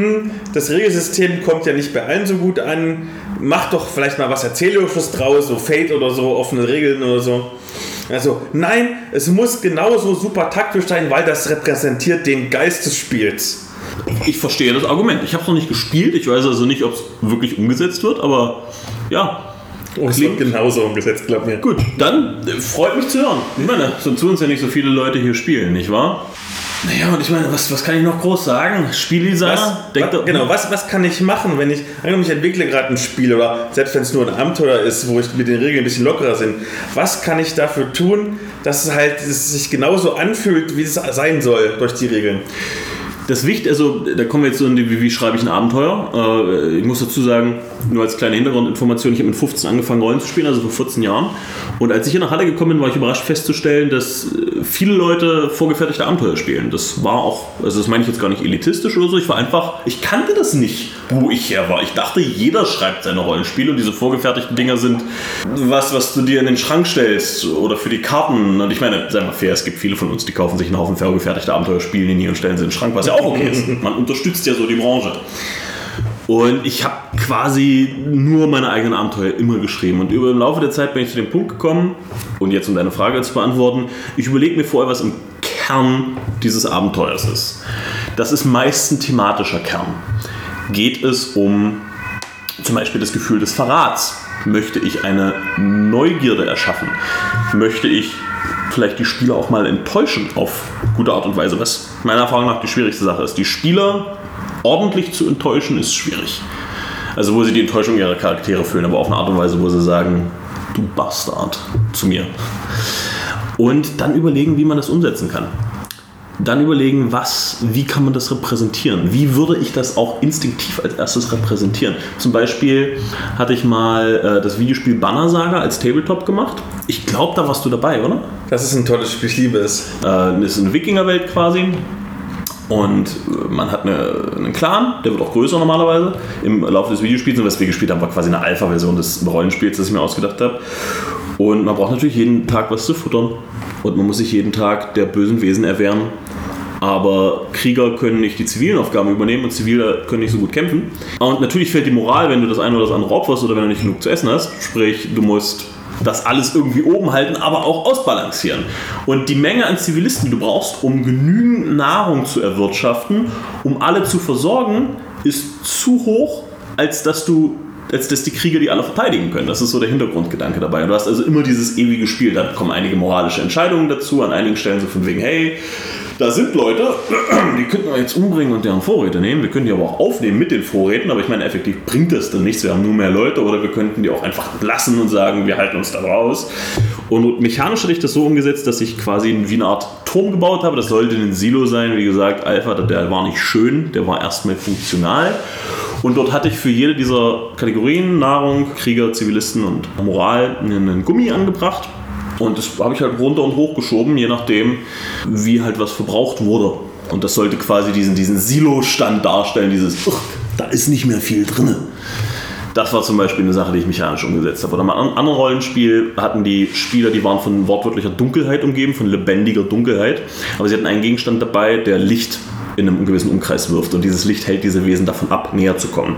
das Regelsystem kommt ja nicht bei allen so gut an. Mach doch vielleicht mal was Erzählerisches draus, so Fate oder so, offene Regeln oder so. Also, nein, es muss genauso super taktisch sein, weil das repräsentiert den Geist des Spiels. Ich verstehe das Argument. Ich habe es noch nicht gespielt, ich weiß also nicht, ob es wirklich umgesetzt wird, aber ja. Es wird genauso umgesetzt, glaub mir. Gut, dann freut mich zu hören. Ich meine, sonst zu uns ja nicht so viele Leute hier spielen, nicht wahr? Naja, und ich meine, was kann ich noch groß sagen? Spieldesigner? Was kann ich machen, wenn ich entwickle gerade ein Spiel oder selbst wenn es nur ein Abenteuer ist, wo ich mit den Regeln ein bisschen lockerer bin, was kann ich dafür tun, dass es sich genauso anfühlt, wie es sein soll durch die Regeln? Das Wichtige, also da kommen wir jetzt so in die, wie schreibe ich ein Abenteuer. Ich muss dazu sagen, nur als kleine Hintergrundinformation, ich habe mit 15 angefangen Rollen zu spielen, also vor 14 Jahren. Und als ich in der Halle gekommen bin, war ich überrascht festzustellen, dass viele Leute vorgefertigte Abenteuer spielen. Das war auch, also das meine ich jetzt gar nicht elitistisch oder so, ich kannte das nicht, wo ich her war. Ich dachte, jeder schreibt seine Rollenspiele und diese vorgefertigten Dinger sind was du dir in den Schrank stellst oder für die Karten. Und ich meine, sei mal fair, es gibt viele von uns, die kaufen sich einen Haufen vorgefertigte Abenteuerspiele in und stellen sie in den Schrank, was ja auch okay ist. Man unterstützt ja so die Branche. Und ich habe quasi nur meine eigenen Abenteuer immer geschrieben. Und im Laufe der Zeit bin ich zu dem Punkt gekommen, und jetzt um deine Frage zu beantworten, ich überlege mir vorher, was im Kern dieses Abenteuers ist. Das ist meist ein thematischer Kern. Geht es um zum Beispiel das Gefühl des Verrats? Möchte ich eine Neugierde erschaffen? Möchte ich vielleicht die Spieler auch mal enttäuschen auf gute Art und Weise? Was meiner Erfahrung nach die schwierigste Sache ist. Die Spieler ordentlich zu enttäuschen ist schwierig. Also wo sie die Enttäuschung ihrer Charaktere fühlen, aber auf eine Art und Weise, wo sie sagen, du Bastard, zu mir. Und dann überlegen, wie man das umsetzen kann. dann überlegen, wie kann man das repräsentieren? Wie würde ich das auch instinktiv als erstes repräsentieren? Zum Beispiel hatte ich mal das Videospiel Banner Saga als Tabletop gemacht. Ich glaube, da warst du dabei, oder? Das ist ein tolles Spiel, ich liebe es. Das ist eine Wikingerwelt quasi. Und man hat einen Clan, der wird auch größer normalerweise im Laufe des Videospiels. Und was wir gespielt haben, war quasi eine Alpha-Version des Rollenspiels, das ich mir ausgedacht habe. Und man braucht natürlich jeden Tag was zu futtern. Und man muss sich jeden Tag der bösen Wesen erwehren. Aber Krieger können nicht die zivilen Aufgaben übernehmen und Zivile können nicht so gut kämpfen. Und natürlich fällt die Moral, wenn du das eine oder das andere opferst oder wenn du nicht genug zu essen hast. Sprich, du musst das alles irgendwie oben halten, aber auch ausbalancieren. Und die Menge an Zivilisten, die du brauchst, um genügend Nahrung zu erwirtschaften, um alle zu versorgen, ist zu hoch, als dass die Krieger die alle verteidigen können. Das ist so der Hintergrundgedanke dabei. Und du hast also immer dieses ewige Spiel. Da kommen einige moralische Entscheidungen dazu, an einigen Stellen so von wegen, hey, da sind Leute, die könnten wir jetzt umbringen und deren Vorräte nehmen. Wir können die aber auch aufnehmen mit den Vorräten, aber ich meine, effektiv bringt das dann nichts. Wir haben nur mehr Leute oder wir könnten die auch einfach lassen und sagen, wir halten uns da raus. Und mechanisch hatte ich das so umgesetzt, dass ich quasi wie eine Art Turm gebaut habe. Das sollte ein Silo sein. Wie gesagt, Alpha, der war nicht schön, der war erstmal funktional. Und dort hatte ich für jede dieser Kategorien, Nahrung, Krieger, Zivilisten und Moral, einen Gummi angebracht. Und das habe ich halt runter und hoch geschoben, je nachdem, wie halt was verbraucht wurde. Und das sollte quasi diesen Silo-Stand darstellen, da ist nicht mehr viel drin. Das war zum Beispiel eine Sache, die ich mechanisch umgesetzt habe. Oder mal ein anderes Rollenspiel hatten die Spieler, die waren von wortwörtlicher Dunkelheit umgeben, von lebendiger Dunkelheit. Aber sie hatten einen Gegenstand dabei, der Licht in einem gewissen Umkreis wirft. Und dieses Licht hält diese Wesen davon ab, näher zu kommen.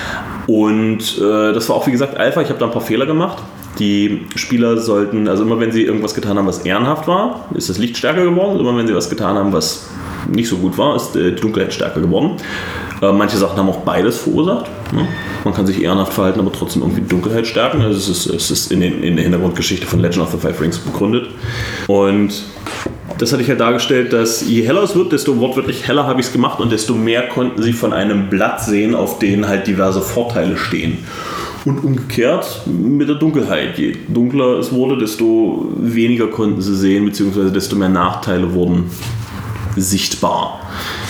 Und das war auch, wie gesagt, Alpha. Ich habe da ein paar Fehler gemacht. Die Spieler sollten, also immer wenn sie irgendwas getan haben, was ehrenhaft war, ist das Licht stärker geworden. Immer wenn sie was getan haben, was nicht so gut war, ist die Dunkelheit stärker geworden. Manche Sachen haben auch beides verursacht. Ne? Man kann sich ehrenhaft verhalten, aber trotzdem irgendwie Dunkelheit stärken. Also es ist in der Hintergrundgeschichte von Legend of the Five Rings begründet. Und das hatte ich halt dargestellt, dass je heller es wird, desto wortwörtlich heller habe ich es gemacht und desto mehr konnten sie von einem Blatt sehen, auf denen halt diverse Vorteile stehen. Und umgekehrt mit der Dunkelheit. Je dunkler es wurde, desto weniger konnten sie sehen, beziehungsweise desto mehr Nachteile wurden sichtbar.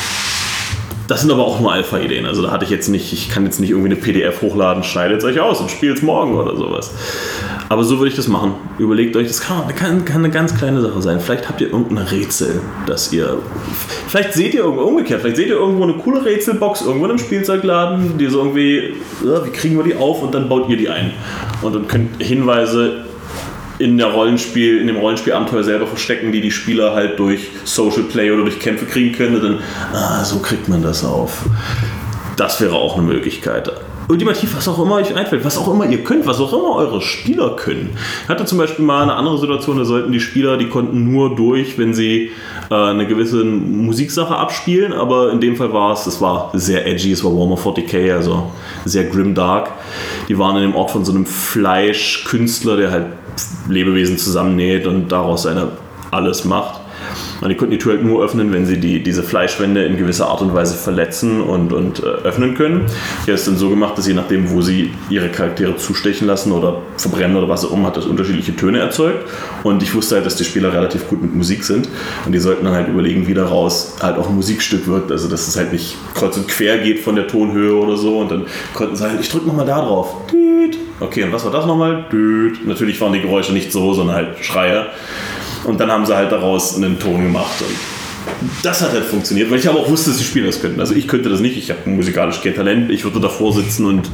Das sind aber auch nur Alpha-Ideen. Also da hatte ich kann jetzt nicht irgendwie eine PDF hochladen, schneidet es euch aus und spielt es morgen oder sowas. Aber so würde ich das machen. Überlegt euch, das kann eine ganz kleine Sache sein. Vielleicht habt ihr irgendein Rätsel, vielleicht seht ihr irgendwo eine coole Rätselbox irgendwo in einem Spielzeugladen, die so irgendwie, wie kriegen wir die auf und dann baut ihr die ein. Und dann könnt Hinweise in dem Rollenspielabenteuer selber verstecken, die Spieler halt durch Social Play oder durch Kämpfe kriegen können. Und dann, so kriegt man das auf. Das wäre auch eine Möglichkeit. Ultimativ, was auch immer euch einfällt, was auch immer ihr könnt, was auch immer eure Spieler können. Ich hatte zum Beispiel mal eine andere Situation, da sollten die Spieler, die konnten nur durch, wenn sie eine gewisse Musiksache abspielen, aber in dem Fall war es war sehr edgy, es war Warhammer 40k, also sehr grimdark. Die waren in dem Ort von so einem Fleischkünstler, der halt Lebewesen zusammennäht und daraus alles macht. Und die konnten die Tür halt nur öffnen, wenn sie diese Fleischwände in gewisser Art und Weise verletzen und öffnen können. Ich habe es dann so gemacht, dass je nachdem, wo sie ihre Charaktere zustechen lassen oder verbrennen oder was auch immer, hat das unterschiedliche Töne erzeugt. Und ich wusste halt, dass die Spieler relativ gut mit Musik sind. Und die sollten dann halt überlegen, wie daraus halt auch ein Musikstück wird. Also dass es halt nicht kreuz und quer geht von der Tonhöhe oder so. Und dann konnten sie halt, ich drücke nochmal da drauf. Okay, und was war das nochmal? Natürlich waren die Geräusche nicht so, sondern halt Schreie. Und dann haben sie halt daraus einen Ton gemacht. Und das hat halt funktioniert, weil ich aber auch wusste, dass die Spieler das könnten. Also ich könnte das nicht, ich habe musikalisch kein Talent. Ich würde davor sitzen und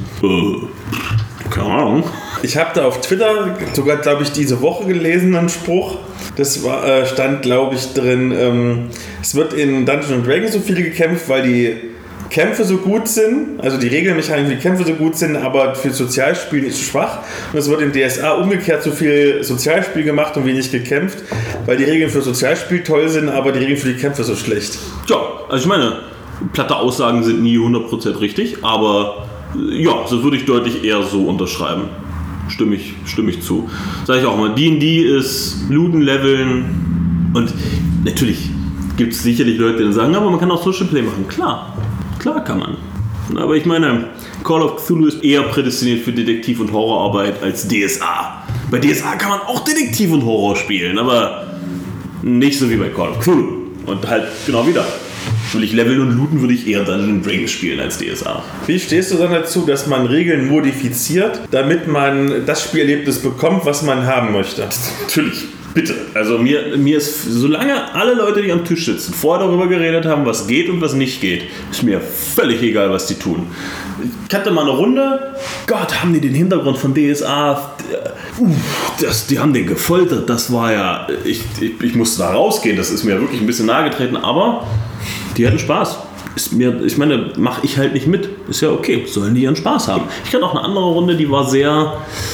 keine Ahnung. Ich habe da auf Twitter sogar, glaube ich, diese Woche gelesen, einen Spruch. Das stand, glaube ich, drin, es wird in Dungeons & Dragons so viel gekämpft, weil die Kämpfe so gut sind, also die Regelmechaniken für die Kämpfe so gut sind, aber für Sozialspiel ist schwach. Und es wird im DSA umgekehrt so viel Sozialspiel gemacht und wenig gekämpft, weil die Regeln für Sozialspiel toll sind, aber die Regeln für die Kämpfe so schlecht. Ja, also ich meine, platte Aussagen sind nie 100% richtig, aber ja, so würde ich deutlich eher so unterschreiben. Stimme ich zu. Sag ich auch mal, D&D ist Looten, Leveln und natürlich gibt es sicherlich Leute, die dann sagen, aber man kann auch Social Play machen. Klar kann man. Aber ich meine, Call of Cthulhu ist eher prädestiniert für Detektiv- und Horrorarbeit als DSA. Bei DSA kann man auch Detektiv und Horror spielen, aber nicht so wie bei Call of Cthulhu. Und halt genau wieder. Will ich leveln und looten, würde ich eher Dungeons & Dragons spielen als DSA. Wie stehst du dann dazu, dass man Regeln modifiziert, damit man das Spielerlebnis bekommt, was man haben möchte? Natürlich, bitte. Also mir ist, solange alle Leute, die am Tisch sitzen, vorher darüber geredet haben, was geht und was nicht geht, ist mir völlig egal, was die tun. Ich hatte mal eine Runde, Gott, haben die den Hintergrund von DSA, die haben den gefoltert, das war ja, ich musste da rausgehen, das ist mir wirklich ein bisschen nahe getreten, aber die hatten Spaß. Ich meine, mache ich halt nicht mit. Ist ja okay, sollen die ihren Spaß haben. Ich hatte auch eine andere Runde, die war sehr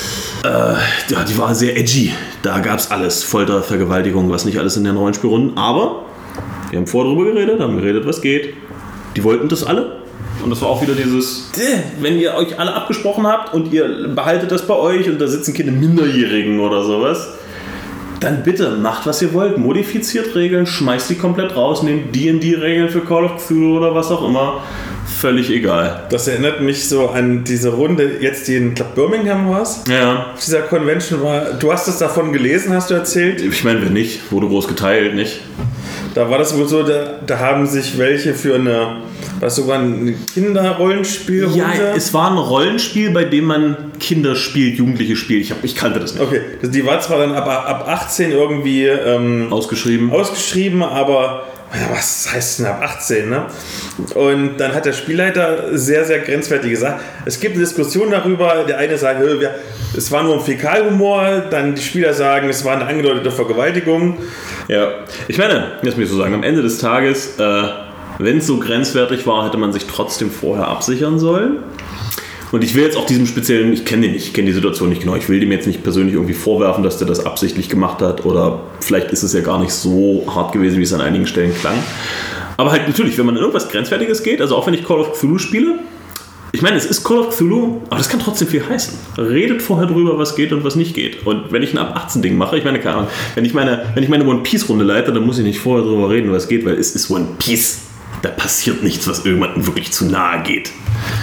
edgy. Da gab es alles, Folter, Vergewaltigung, was nicht alles in den Rollenspielrunden. Aber wir haben vorher drüber geredet, haben geredet, was geht. Die wollten das alle. Und das war auch wieder dieses, wenn ihr euch alle abgesprochen habt und ihr behaltet das bei euch und da sitzen keine Minderjährigen oder sowas, dann bitte macht, was ihr wollt. Modifiziert Regeln, schmeißt die komplett raus, nehmt D&D-Regeln für Call of Cthulhu oder was auch immer. Völlig egal. Das erinnert mich so an diese Runde, jetzt die in Club Birmingham war. Ja. Auf dieser Convention war. Du hast es davon gelesen, hast du erzählt? Ich meine, wenn nicht, wurde groß geteilt, nicht? Da war das wohl so, da haben sich welche für eine, was sogar ein Kinderrollenspiel. Ja, es war ein Rollenspiel, bei dem man Kinder spielt, Jugendliche spielt. Ich kannte das nicht. Okay, die war zwar dann ab 18 irgendwie ausgeschrieben, aber ja, was heißt denn ab 18, ne? Und dann hat der Spielleiter sehr, sehr grenzwertig gesagt, es gibt eine Diskussion darüber, der eine sagt, es war nur ein Fäkalhumor, dann die Spieler sagen, es war eine angedeutete Vergewaltigung. Ja, ich meine, lass mich so sagen, am Ende des Tages, wenn es so grenzwertig war, hätte man sich trotzdem vorher absichern sollen. Und ich will jetzt auch diesem speziellen, ich kenne die Situation nicht genau, ich will dem jetzt nicht persönlich irgendwie vorwerfen, dass der das absichtlich gemacht hat oder vielleicht ist es ja gar nicht so hart gewesen, wie es an einigen Stellen klang. Aber halt natürlich, wenn man in irgendwas Grenzwertiges geht, also auch wenn ich Call of Cthulhu spiele, ich meine, es ist Call of Cthulhu, aber das kann trotzdem viel heißen. Redet vorher drüber, was geht und was nicht geht. Und wenn ich ein Ab-18-Ding mache, ich meine, keine Ahnung, wenn ich meine One-Piece-Runde leite, dann muss ich nicht vorher drüber reden, was geht, weil es ist One-Piece. Da passiert nichts, was irgendjemandem wirklich zu nahe geht.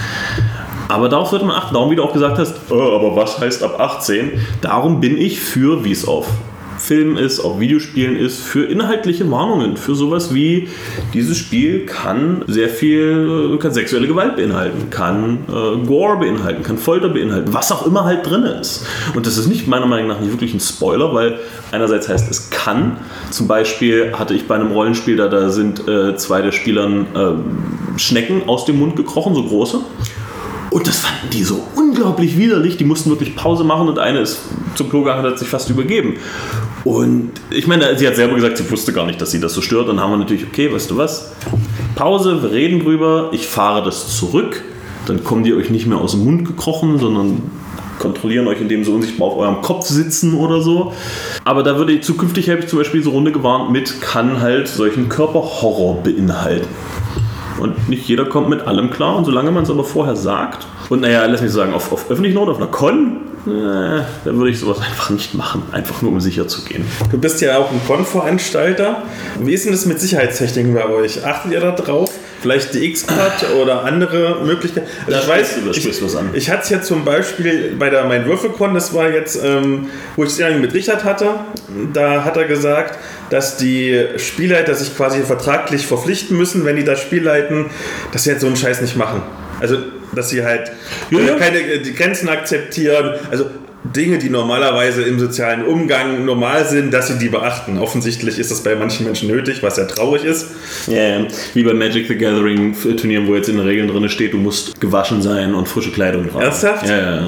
Aber darauf sollte man achten, darum wie du auch gesagt hast, aber was heißt ab 18? Darum bin ich für, wie es auf Filmen ist, auf Videospielen ist, für inhaltliche Warnungen, für sowas wie, dieses Spiel kann sexuelle Gewalt beinhalten, kann Gore beinhalten, kann Folter beinhalten, was auch immer halt drin ist. Und das ist nicht meiner Meinung nach nicht wirklich ein Spoiler, weil einerseits heißt es kann, zum Beispiel hatte ich bei einem Rollenspiel, da sind zwei der Spielern Schnecken aus dem Mund gekrochen, so große. Und das fanden die so unglaublich widerlich, die mussten wirklich Pause machen und eine ist zum Klo gegangen und hat sich fast übergeben. Und ich meine, sie hat selber gesagt, sie wusste gar nicht, dass sie das so stört. Dann haben wir natürlich, okay, weißt du was, Pause, wir reden drüber, ich fahre das zurück, dann kommen die euch nicht mehr aus dem Mund gekrochen, sondern kontrollieren euch, indem sie unsichtbar auf eurem Kopf sitzen oder so. Aber da würde ich zukünftig, habe ich zum Beispiel so Runde gewarnt mit, kann halt solchen Körperhorror beinhalten. Und nicht jeder kommt mit allem klar. Und solange man es aber vorher sagt, und naja, lass mich sagen, auf öffentlichen Noten, auf einer Con, da würde ich sowas einfach nicht machen. Einfach nur, um sicher zu gehen. Du bist ja auch ein Con-Veranstalter. Wie ist denn das mit Sicherheitstechniken bei euch? Achtet ihr da drauf? Vielleicht die X-Card oder andere Möglichkeiten? Also ich weiß, ich hatte es ja zum Beispiel bei der Mein-Würfel-Con, das war jetzt, wo ich es irgendwie mit Richard hatte, da hat er gesagt, dass die Spielleiter sich quasi vertraglich verpflichten müssen, wenn die das Spiel leiten, dass sie halt so einen Scheiß nicht machen. Also, dass sie halt keine die Grenzen akzeptieren, also Dinge, die normalerweise im sozialen Umgang normal sind, dass sie die beachten. Offensichtlich ist das bei manchen Menschen nötig, was ja traurig ist. Ja, wie bei Magic the Gathering Turnieren, wo jetzt in den Regeln drin steht, du musst gewaschen sein und frische Kleidung tragen. Ernsthaft? Ja.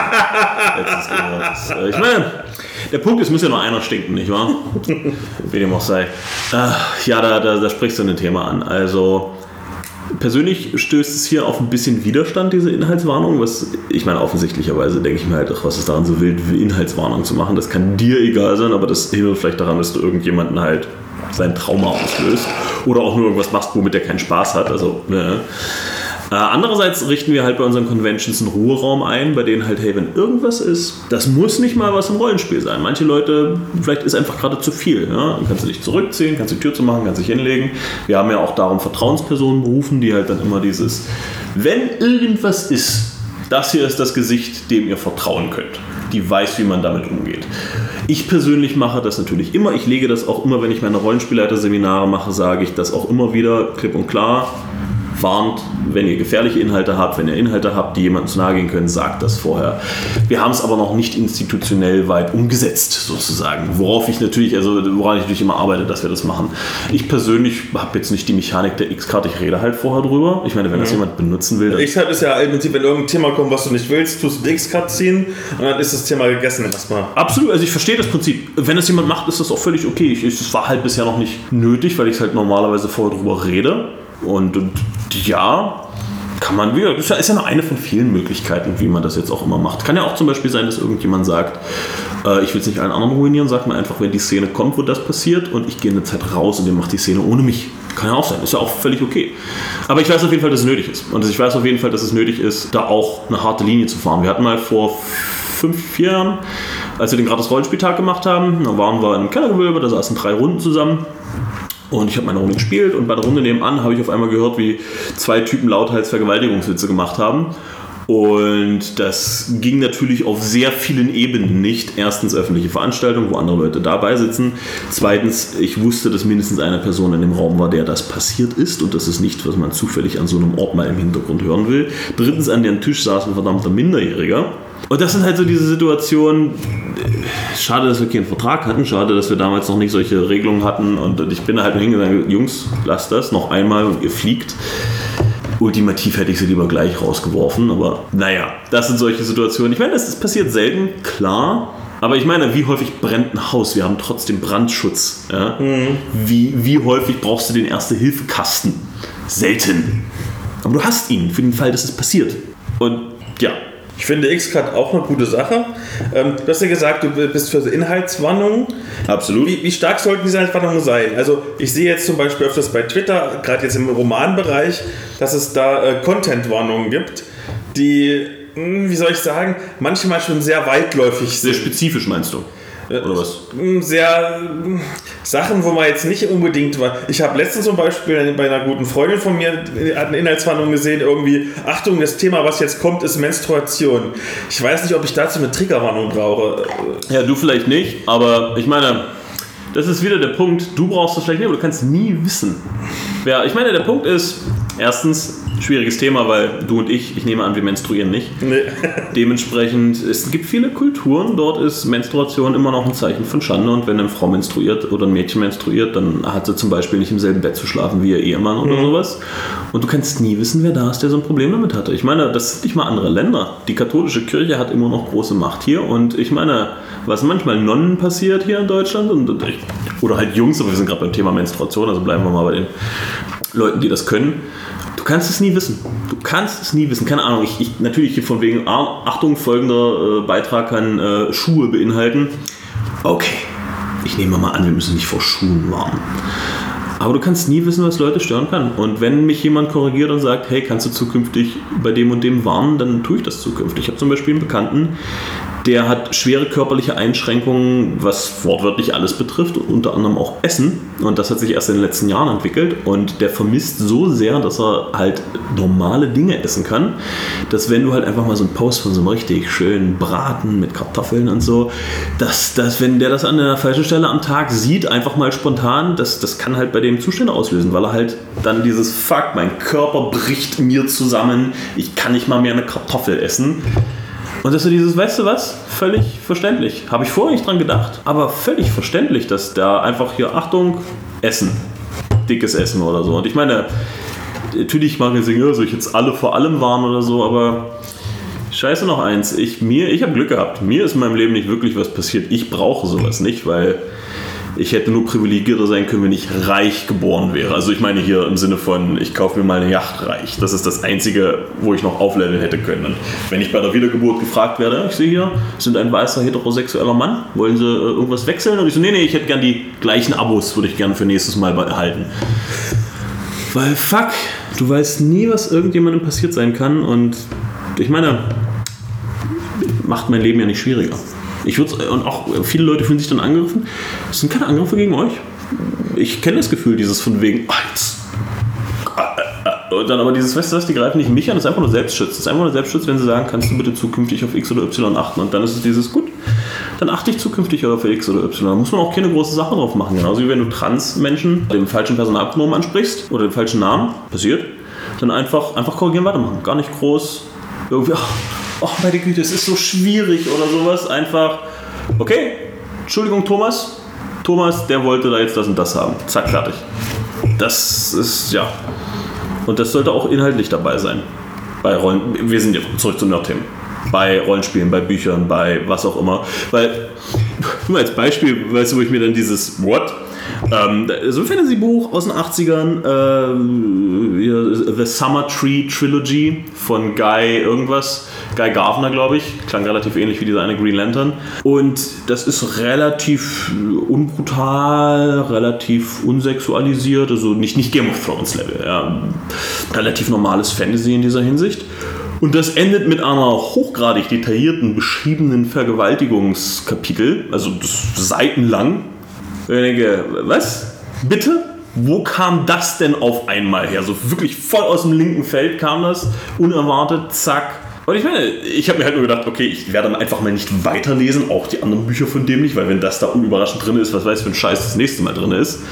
Ich meine, der Punkt ist, muss ja nur einer stinken, nicht wahr? Wie dem auch sei. Ja, da sprichst du ein Thema an. Also persönlich stößt es hier auf ein bisschen Widerstand, diese Inhaltswarnung, was ich meine, offensichtlicherweise denke ich mir halt, ach, was ist daran so wild, Inhaltswarnung zu machen, das kann dir egal sein, aber das hindert vielleicht daran, dass du irgendjemanden halt sein Trauma auslöst oder auch nur irgendwas machst, womit der keinen Spaß hat, also ne. Andererseits richten wir halt bei unseren Conventions einen Ruheraum ein, bei denen halt, hey, wenn irgendwas ist, das muss nicht mal was im Rollenspiel sein. Manche Leute, vielleicht ist einfach gerade zu viel. Ja? Dann kannst du dich zurückziehen, kannst die Tür zu machen, kannst dich hinlegen. Wir haben ja auch darum Vertrauenspersonen berufen, die halt dann immer dieses, wenn irgendwas ist, das hier ist das Gesicht, dem ihr vertrauen könnt. die weiß, wie man damit umgeht. Ich persönlich mache das natürlich immer. Ich lege das auch immer, wenn ich meine Rollenspielleiter-Seminare mache, sage ich das auch immer wieder klipp und klar. Warnt, wenn ihr gefährliche Inhalte habt, wenn ihr Inhalte habt, die jemandem zu nahe gehen können, sagt das vorher. Wir haben es aber noch nicht institutionell weit umgesetzt, sozusagen. Woran ich natürlich immer arbeite, dass wir das machen. Ich persönlich habe jetzt nicht die Mechanik der X-Card, ich rede halt vorher drüber. Ich meine, wenn das jemand benutzen will... X-Card ist ja im Prinzip, wenn irgendein Thema kommt, was du nicht willst, tust du die X-Card ziehen und dann ist das Thema gegessen erstmal. Absolut, also ich verstehe das Prinzip. Wenn das jemand macht, ist das auch völlig okay. Es war halt bisher noch nicht nötig, weil ich halt normalerweise vorher drüber rede. Und ja, kann man wieder. Das ist ja nur eine von vielen Möglichkeiten, wie man das jetzt auch immer macht. Kann ja auch zum Beispiel sein, dass irgendjemand sagt, ich will es nicht allen anderen ruinieren, sagt mir einfach, wenn die Szene kommt, wo das passiert und ich gehe eine Zeit raus und der macht die Szene ohne mich. Kann ja auch sein, ist ja auch völlig okay. Aber ich weiß auf jeden Fall, dass es nötig ist. Und ich weiß auf jeden Fall, dass es nötig ist, da auch eine harte Linie zu fahren. Wir hatten mal vor 5-4 Jahren, als wir den gratis Rollenspieltag gemacht haben, da waren wir im Kellergewölbe, da saßen 3 Runden zusammen. Und ich habe meine Runde gespielt und bei der Runde nebenan habe ich auf einmal gehört, wie 2 Typen lauthals Vergewaltigungswitze gemacht haben. Und das ging natürlich auf sehr vielen Ebenen nicht. Erstens öffentliche Veranstaltungen, wo andere Leute dabei sitzen. Zweitens, ich wusste, dass mindestens eine Person in dem Raum war, der das passiert ist. Und das ist nicht, was man zufällig an so einem Ort mal im Hintergrund hören will. Drittens, an dem Tisch saß ein verdammter Minderjähriger. Und das sind halt so diese Situationen, schade, dass wir keinen Vertrag hatten, schade, dass wir damals noch nicht solche Regelungen hatten und ich bin da halt nur hingegangen, Jungs, lasst das noch einmal und ihr fliegt. Ultimativ hätte ich sie lieber gleich rausgeworfen, aber naja, das sind solche Situationen. Ich meine, das passiert selten, klar, aber ich meine, wie häufig brennt ein Haus? Wir haben trotzdem Brandschutz. Ja? Wie häufig brauchst du den Erste-Hilfe-Kasten? Selten. Aber du hast ihn für den Fall, dass es passiert. Und ja. Ich finde X-Card auch eine gute Sache. Du hast ja gesagt, du bist für Inhaltswarnungen. Absolut. Wie stark sollten diese Inhaltswarnungen sein? Also ich sehe jetzt zum Beispiel öfters bei Twitter, gerade jetzt im Romanbereich, dass es da Content-Warnungen gibt, die, wie soll ich sagen, manchmal schon sehr weitläufig sind. Sehr spezifisch meinst du? Oder was? Sehr Sachen, wo man jetzt nicht unbedingt war. Ich habe letztens zum Beispiel bei einer guten Freundin von mir eine Inhaltswarnung gesehen, irgendwie, Achtung, das Thema, was jetzt kommt, ist Menstruation. Ich weiß nicht, ob ich dazu eine Triggerwarnung brauche. Ja, du vielleicht nicht, aber ich meine, das ist wieder der Punkt, du brauchst das vielleicht nicht, aber du kannst nie wissen. Ja, ich meine, der Punkt ist, erstens, schwieriges Thema, weil du und ich nehme an, wir menstruieren nicht. Nee. Dementsprechend, es gibt viele Kulturen, dort ist Menstruation immer noch ein Zeichen von Schande und wenn eine Frau menstruiert oder ein Mädchen menstruiert, dann hat sie zum Beispiel nicht im selben Bett zu schlafen wie ihr Ehemann oder sowas. Und du kannst nie wissen, wer da ist, der so ein Problem damit hatte. Ich meine, das sind nicht mal andere Länder. Die katholische Kirche hat immer noch große Macht hier und ich meine, was manchmal Nonnen passiert hier in Deutschland oder halt Jungs, aber wir sind gerade beim Thema Menstruation, also bleiben wir mal bei den Leuten, die das können. Du kannst es nie wissen. Du kannst es nie wissen. Keine Ahnung. Ich natürlich hier von wegen, Achtung, folgender Beitrag kann Schuhe beinhalten. Okay, ich nehme mal an, wir müssen nicht vor Schuhen warnen. Aber du kannst nie wissen, was Leute stören kann. Und wenn mich jemand korrigiert und sagt, hey, kannst du zukünftig bei dem und dem warnen, dann tue ich das zukünftig. Ich habe zum Beispiel einen Bekannten, der hat schwere körperliche Einschränkungen, was wortwörtlich alles betrifft, unter anderem auch Essen. Und das hat sich erst in den letzten Jahren entwickelt. Und der vermisst so sehr, dass er halt normale Dinge essen kann, dass wenn du halt einfach mal so einen Post von so einem richtig schönen Braten mit Kartoffeln und so, dass wenn der das an der falschen Stelle am Tag sieht, einfach mal spontan, das kann halt bei dem Zustände auslösen, weil er halt dann dieses Fuck, mein Körper bricht mir zusammen, ich kann nicht mal mehr eine Kartoffel essen. Und das ist so dieses, weißt du was, völlig verständlich. Habe ich vorher nicht dran gedacht, aber völlig verständlich, dass da einfach hier, Achtung, Essen, dickes Essen oder so. Und ich meine, natürlich mag ich sagen, soll ich jetzt alle vor allem warnen oder so, aber scheiße noch eins, ich habe Glück gehabt. Mir ist in meinem Leben nicht wirklich was passiert. Ich brauche sowas nicht, weil ich hätte nur privilegierter sein können, wenn ich reich geboren wäre. Also ich meine hier im Sinne von, ich kaufe mir mal eine Yacht reich. Das ist das Einzige, wo ich noch aufleveln hätte können. Und wenn ich bei der Wiedergeburt gefragt werde, ich sehe hier, sind ein weißer heterosexueller Mann, wollen sie irgendwas wechseln? Und ich so, nee, ich hätte gern die gleichen Abos, würde ich gern für nächstes Mal behalten. Weil fuck, du weißt nie, was irgendjemandem passiert sein kann und ich meine, macht mein Leben ja nicht schwieriger. Und auch viele Leute fühlen sich dann angegriffen. Es sind keine Angriffe gegen euch. Ich kenne das Gefühl, dieses von wegen, und dann aber dieses, weißt du was, die greifen nicht mich an, das ist einfach nur Selbstschutz. Das ist einfach nur Selbstschutz, wenn sie sagen, kannst du bitte zukünftig auf X oder Y achten. Und dann ist es dieses, gut, dann achte ich zukünftig auf X oder Y. Da muss man auch keine große Sache drauf machen. Genauso wie wenn du Trans-Menschen dem falschen Personalpronomen ansprichst oder den falschen Namen, passiert, dann einfach korrigieren, weitermachen. Gar nicht groß irgendwie, oh meine Güte, es ist so schwierig oder sowas. Einfach, okay, Entschuldigung Thomas, der wollte da jetzt das und das haben. Zack, fertig. Das ist, ja. Und das sollte auch inhaltlich dabei sein. Bei Rollen, wir sind jetzt zurück zu Nerd-Themen. Bei Rollenspielen, bei Büchern, bei was auch immer. Weil, nur als Beispiel, weißt du, wo ich mir dann dieses What? So ein Fantasy-Buch aus den 80ern, The Summer Tree Trilogy von Guy Gardner, glaube ich. Klang relativ ähnlich wie dieser eine Green Lantern. Und das ist relativ unbrutal, relativ unsexualisiert, also nicht Game of Thrones Level. Ja. Relativ normales Fantasy in dieser Hinsicht. Und das endet mit einer hochgradig detaillierten, beschriebenen Vergewaltigungskapitel, also seitenlang. Und ich denke, was? Bitte? Wo kam das denn auf einmal her? So wirklich voll aus dem linken Feld kam das, unerwartet, zack. Und ich meine, ich habe mir halt nur gedacht, okay, ich werde dann einfach mal nicht weiterlesen, auch die anderen Bücher von dem nicht, weil wenn das da unüberraschend drin ist, was weiß ich, für ein Scheiß das nächste Mal drin ist.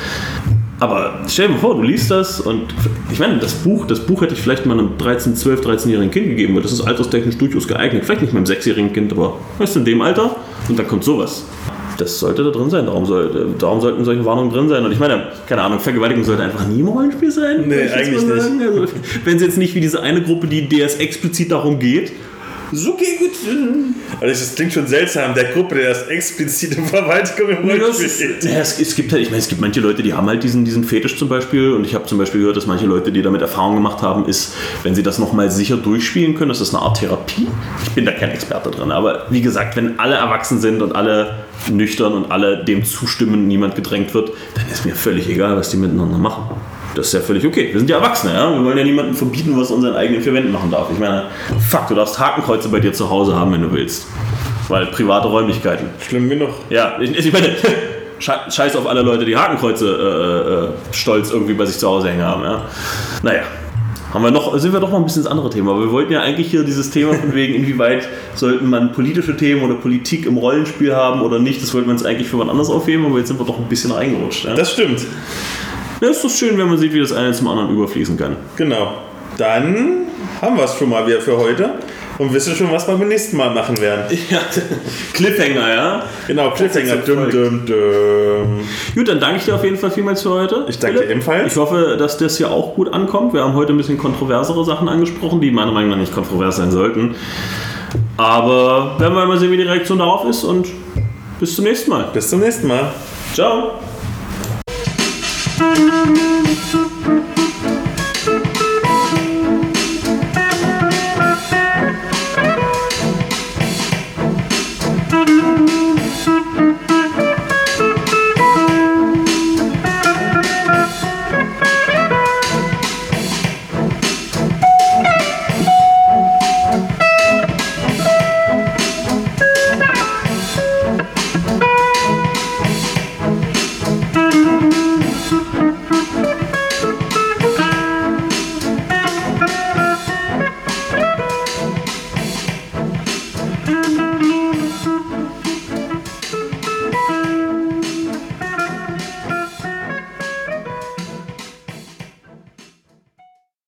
Aber stell dir mal vor, du liest das und ich meine, das Buch hätte ich vielleicht mal einem 13-jährigen Kind gegeben, weil das ist alterstechnisch durchaus geeignet. Vielleicht nicht meinem 6-jährigen Kind, aber weißt du, in dem Alter und dann kommt sowas. Das sollte da drin sein, darum sollten solche Warnungen drin sein. Und ich meine, keine Ahnung, Vergewaltigung sollte einfach nie im Rollenspiel sein. Nee, eigentlich nicht. Also, wenn es jetzt nicht wie diese eine Gruppe, die es explizit darum geht, so geht es. Also das klingt schon seltsam, der Gruppe, der das explizite Vergewaltigung im Rollenspiel geht. Es gibt halt, ich meine, es gibt manche Leute, die haben halt diesen Fetisch zum Beispiel. Und ich habe zum Beispiel gehört, dass manche Leute, die damit Erfahrung gemacht haben, ist, wenn sie das nochmal sicher durchspielen können, ist das eine Art Therapie. Ich bin da kein Experte drin. Aber wie gesagt, wenn alle erwachsen sind und alle nüchtern und alle dem zustimmen, niemand gedrängt wird, dann ist mir völlig egal, was die miteinander machen. Das ist ja völlig okay. Wir sind ja Erwachsene, ja? Wir wollen ja niemandem verbieten, was unseren eigenen vier Wänden machen darf. Ich meine, fuck, du darfst Hakenkreuze bei dir zu Hause haben, wenn du willst. Weil private Räumlichkeiten. Schlimm genug. Ja, ich meine, scheiß auf alle Leute, die Hakenkreuze stolz irgendwie bei sich zu Hause hängen haben, ja. Naja. Sind wir doch mal ein bisschen ins andere Thema. Aber wir wollten ja eigentlich hier dieses Thema von wegen, inwieweit sollten man politische Themen oder Politik im Rollenspiel haben oder nicht. Das wollten wir uns eigentlich für was anderes aufheben, aber jetzt sind wir doch ein bisschen reingerutscht. Ja? Das stimmt. Ja, ist doch schön, wenn man sieht, wie das eine zum anderen überfließen kann. Genau. Dann haben wir es schon mal wieder für heute und wissen schon, was wir beim nächsten Mal machen werden. Ja, Cliffhanger, ja? Genau, Cliffhanger. Gut, dann danke ich dir auf jeden Fall vielmals für heute. Ich danke dir ebenfalls. Ich hoffe, dass das hier auch gut ankommt. Wir haben heute ein bisschen kontroversere Sachen angesprochen, die meiner Meinung nach nicht kontrovers sein sollten. Aber werden wir mal sehen, wie die Reaktion darauf ist und bis zum nächsten Mal. Bis zum nächsten Mal. Ciao.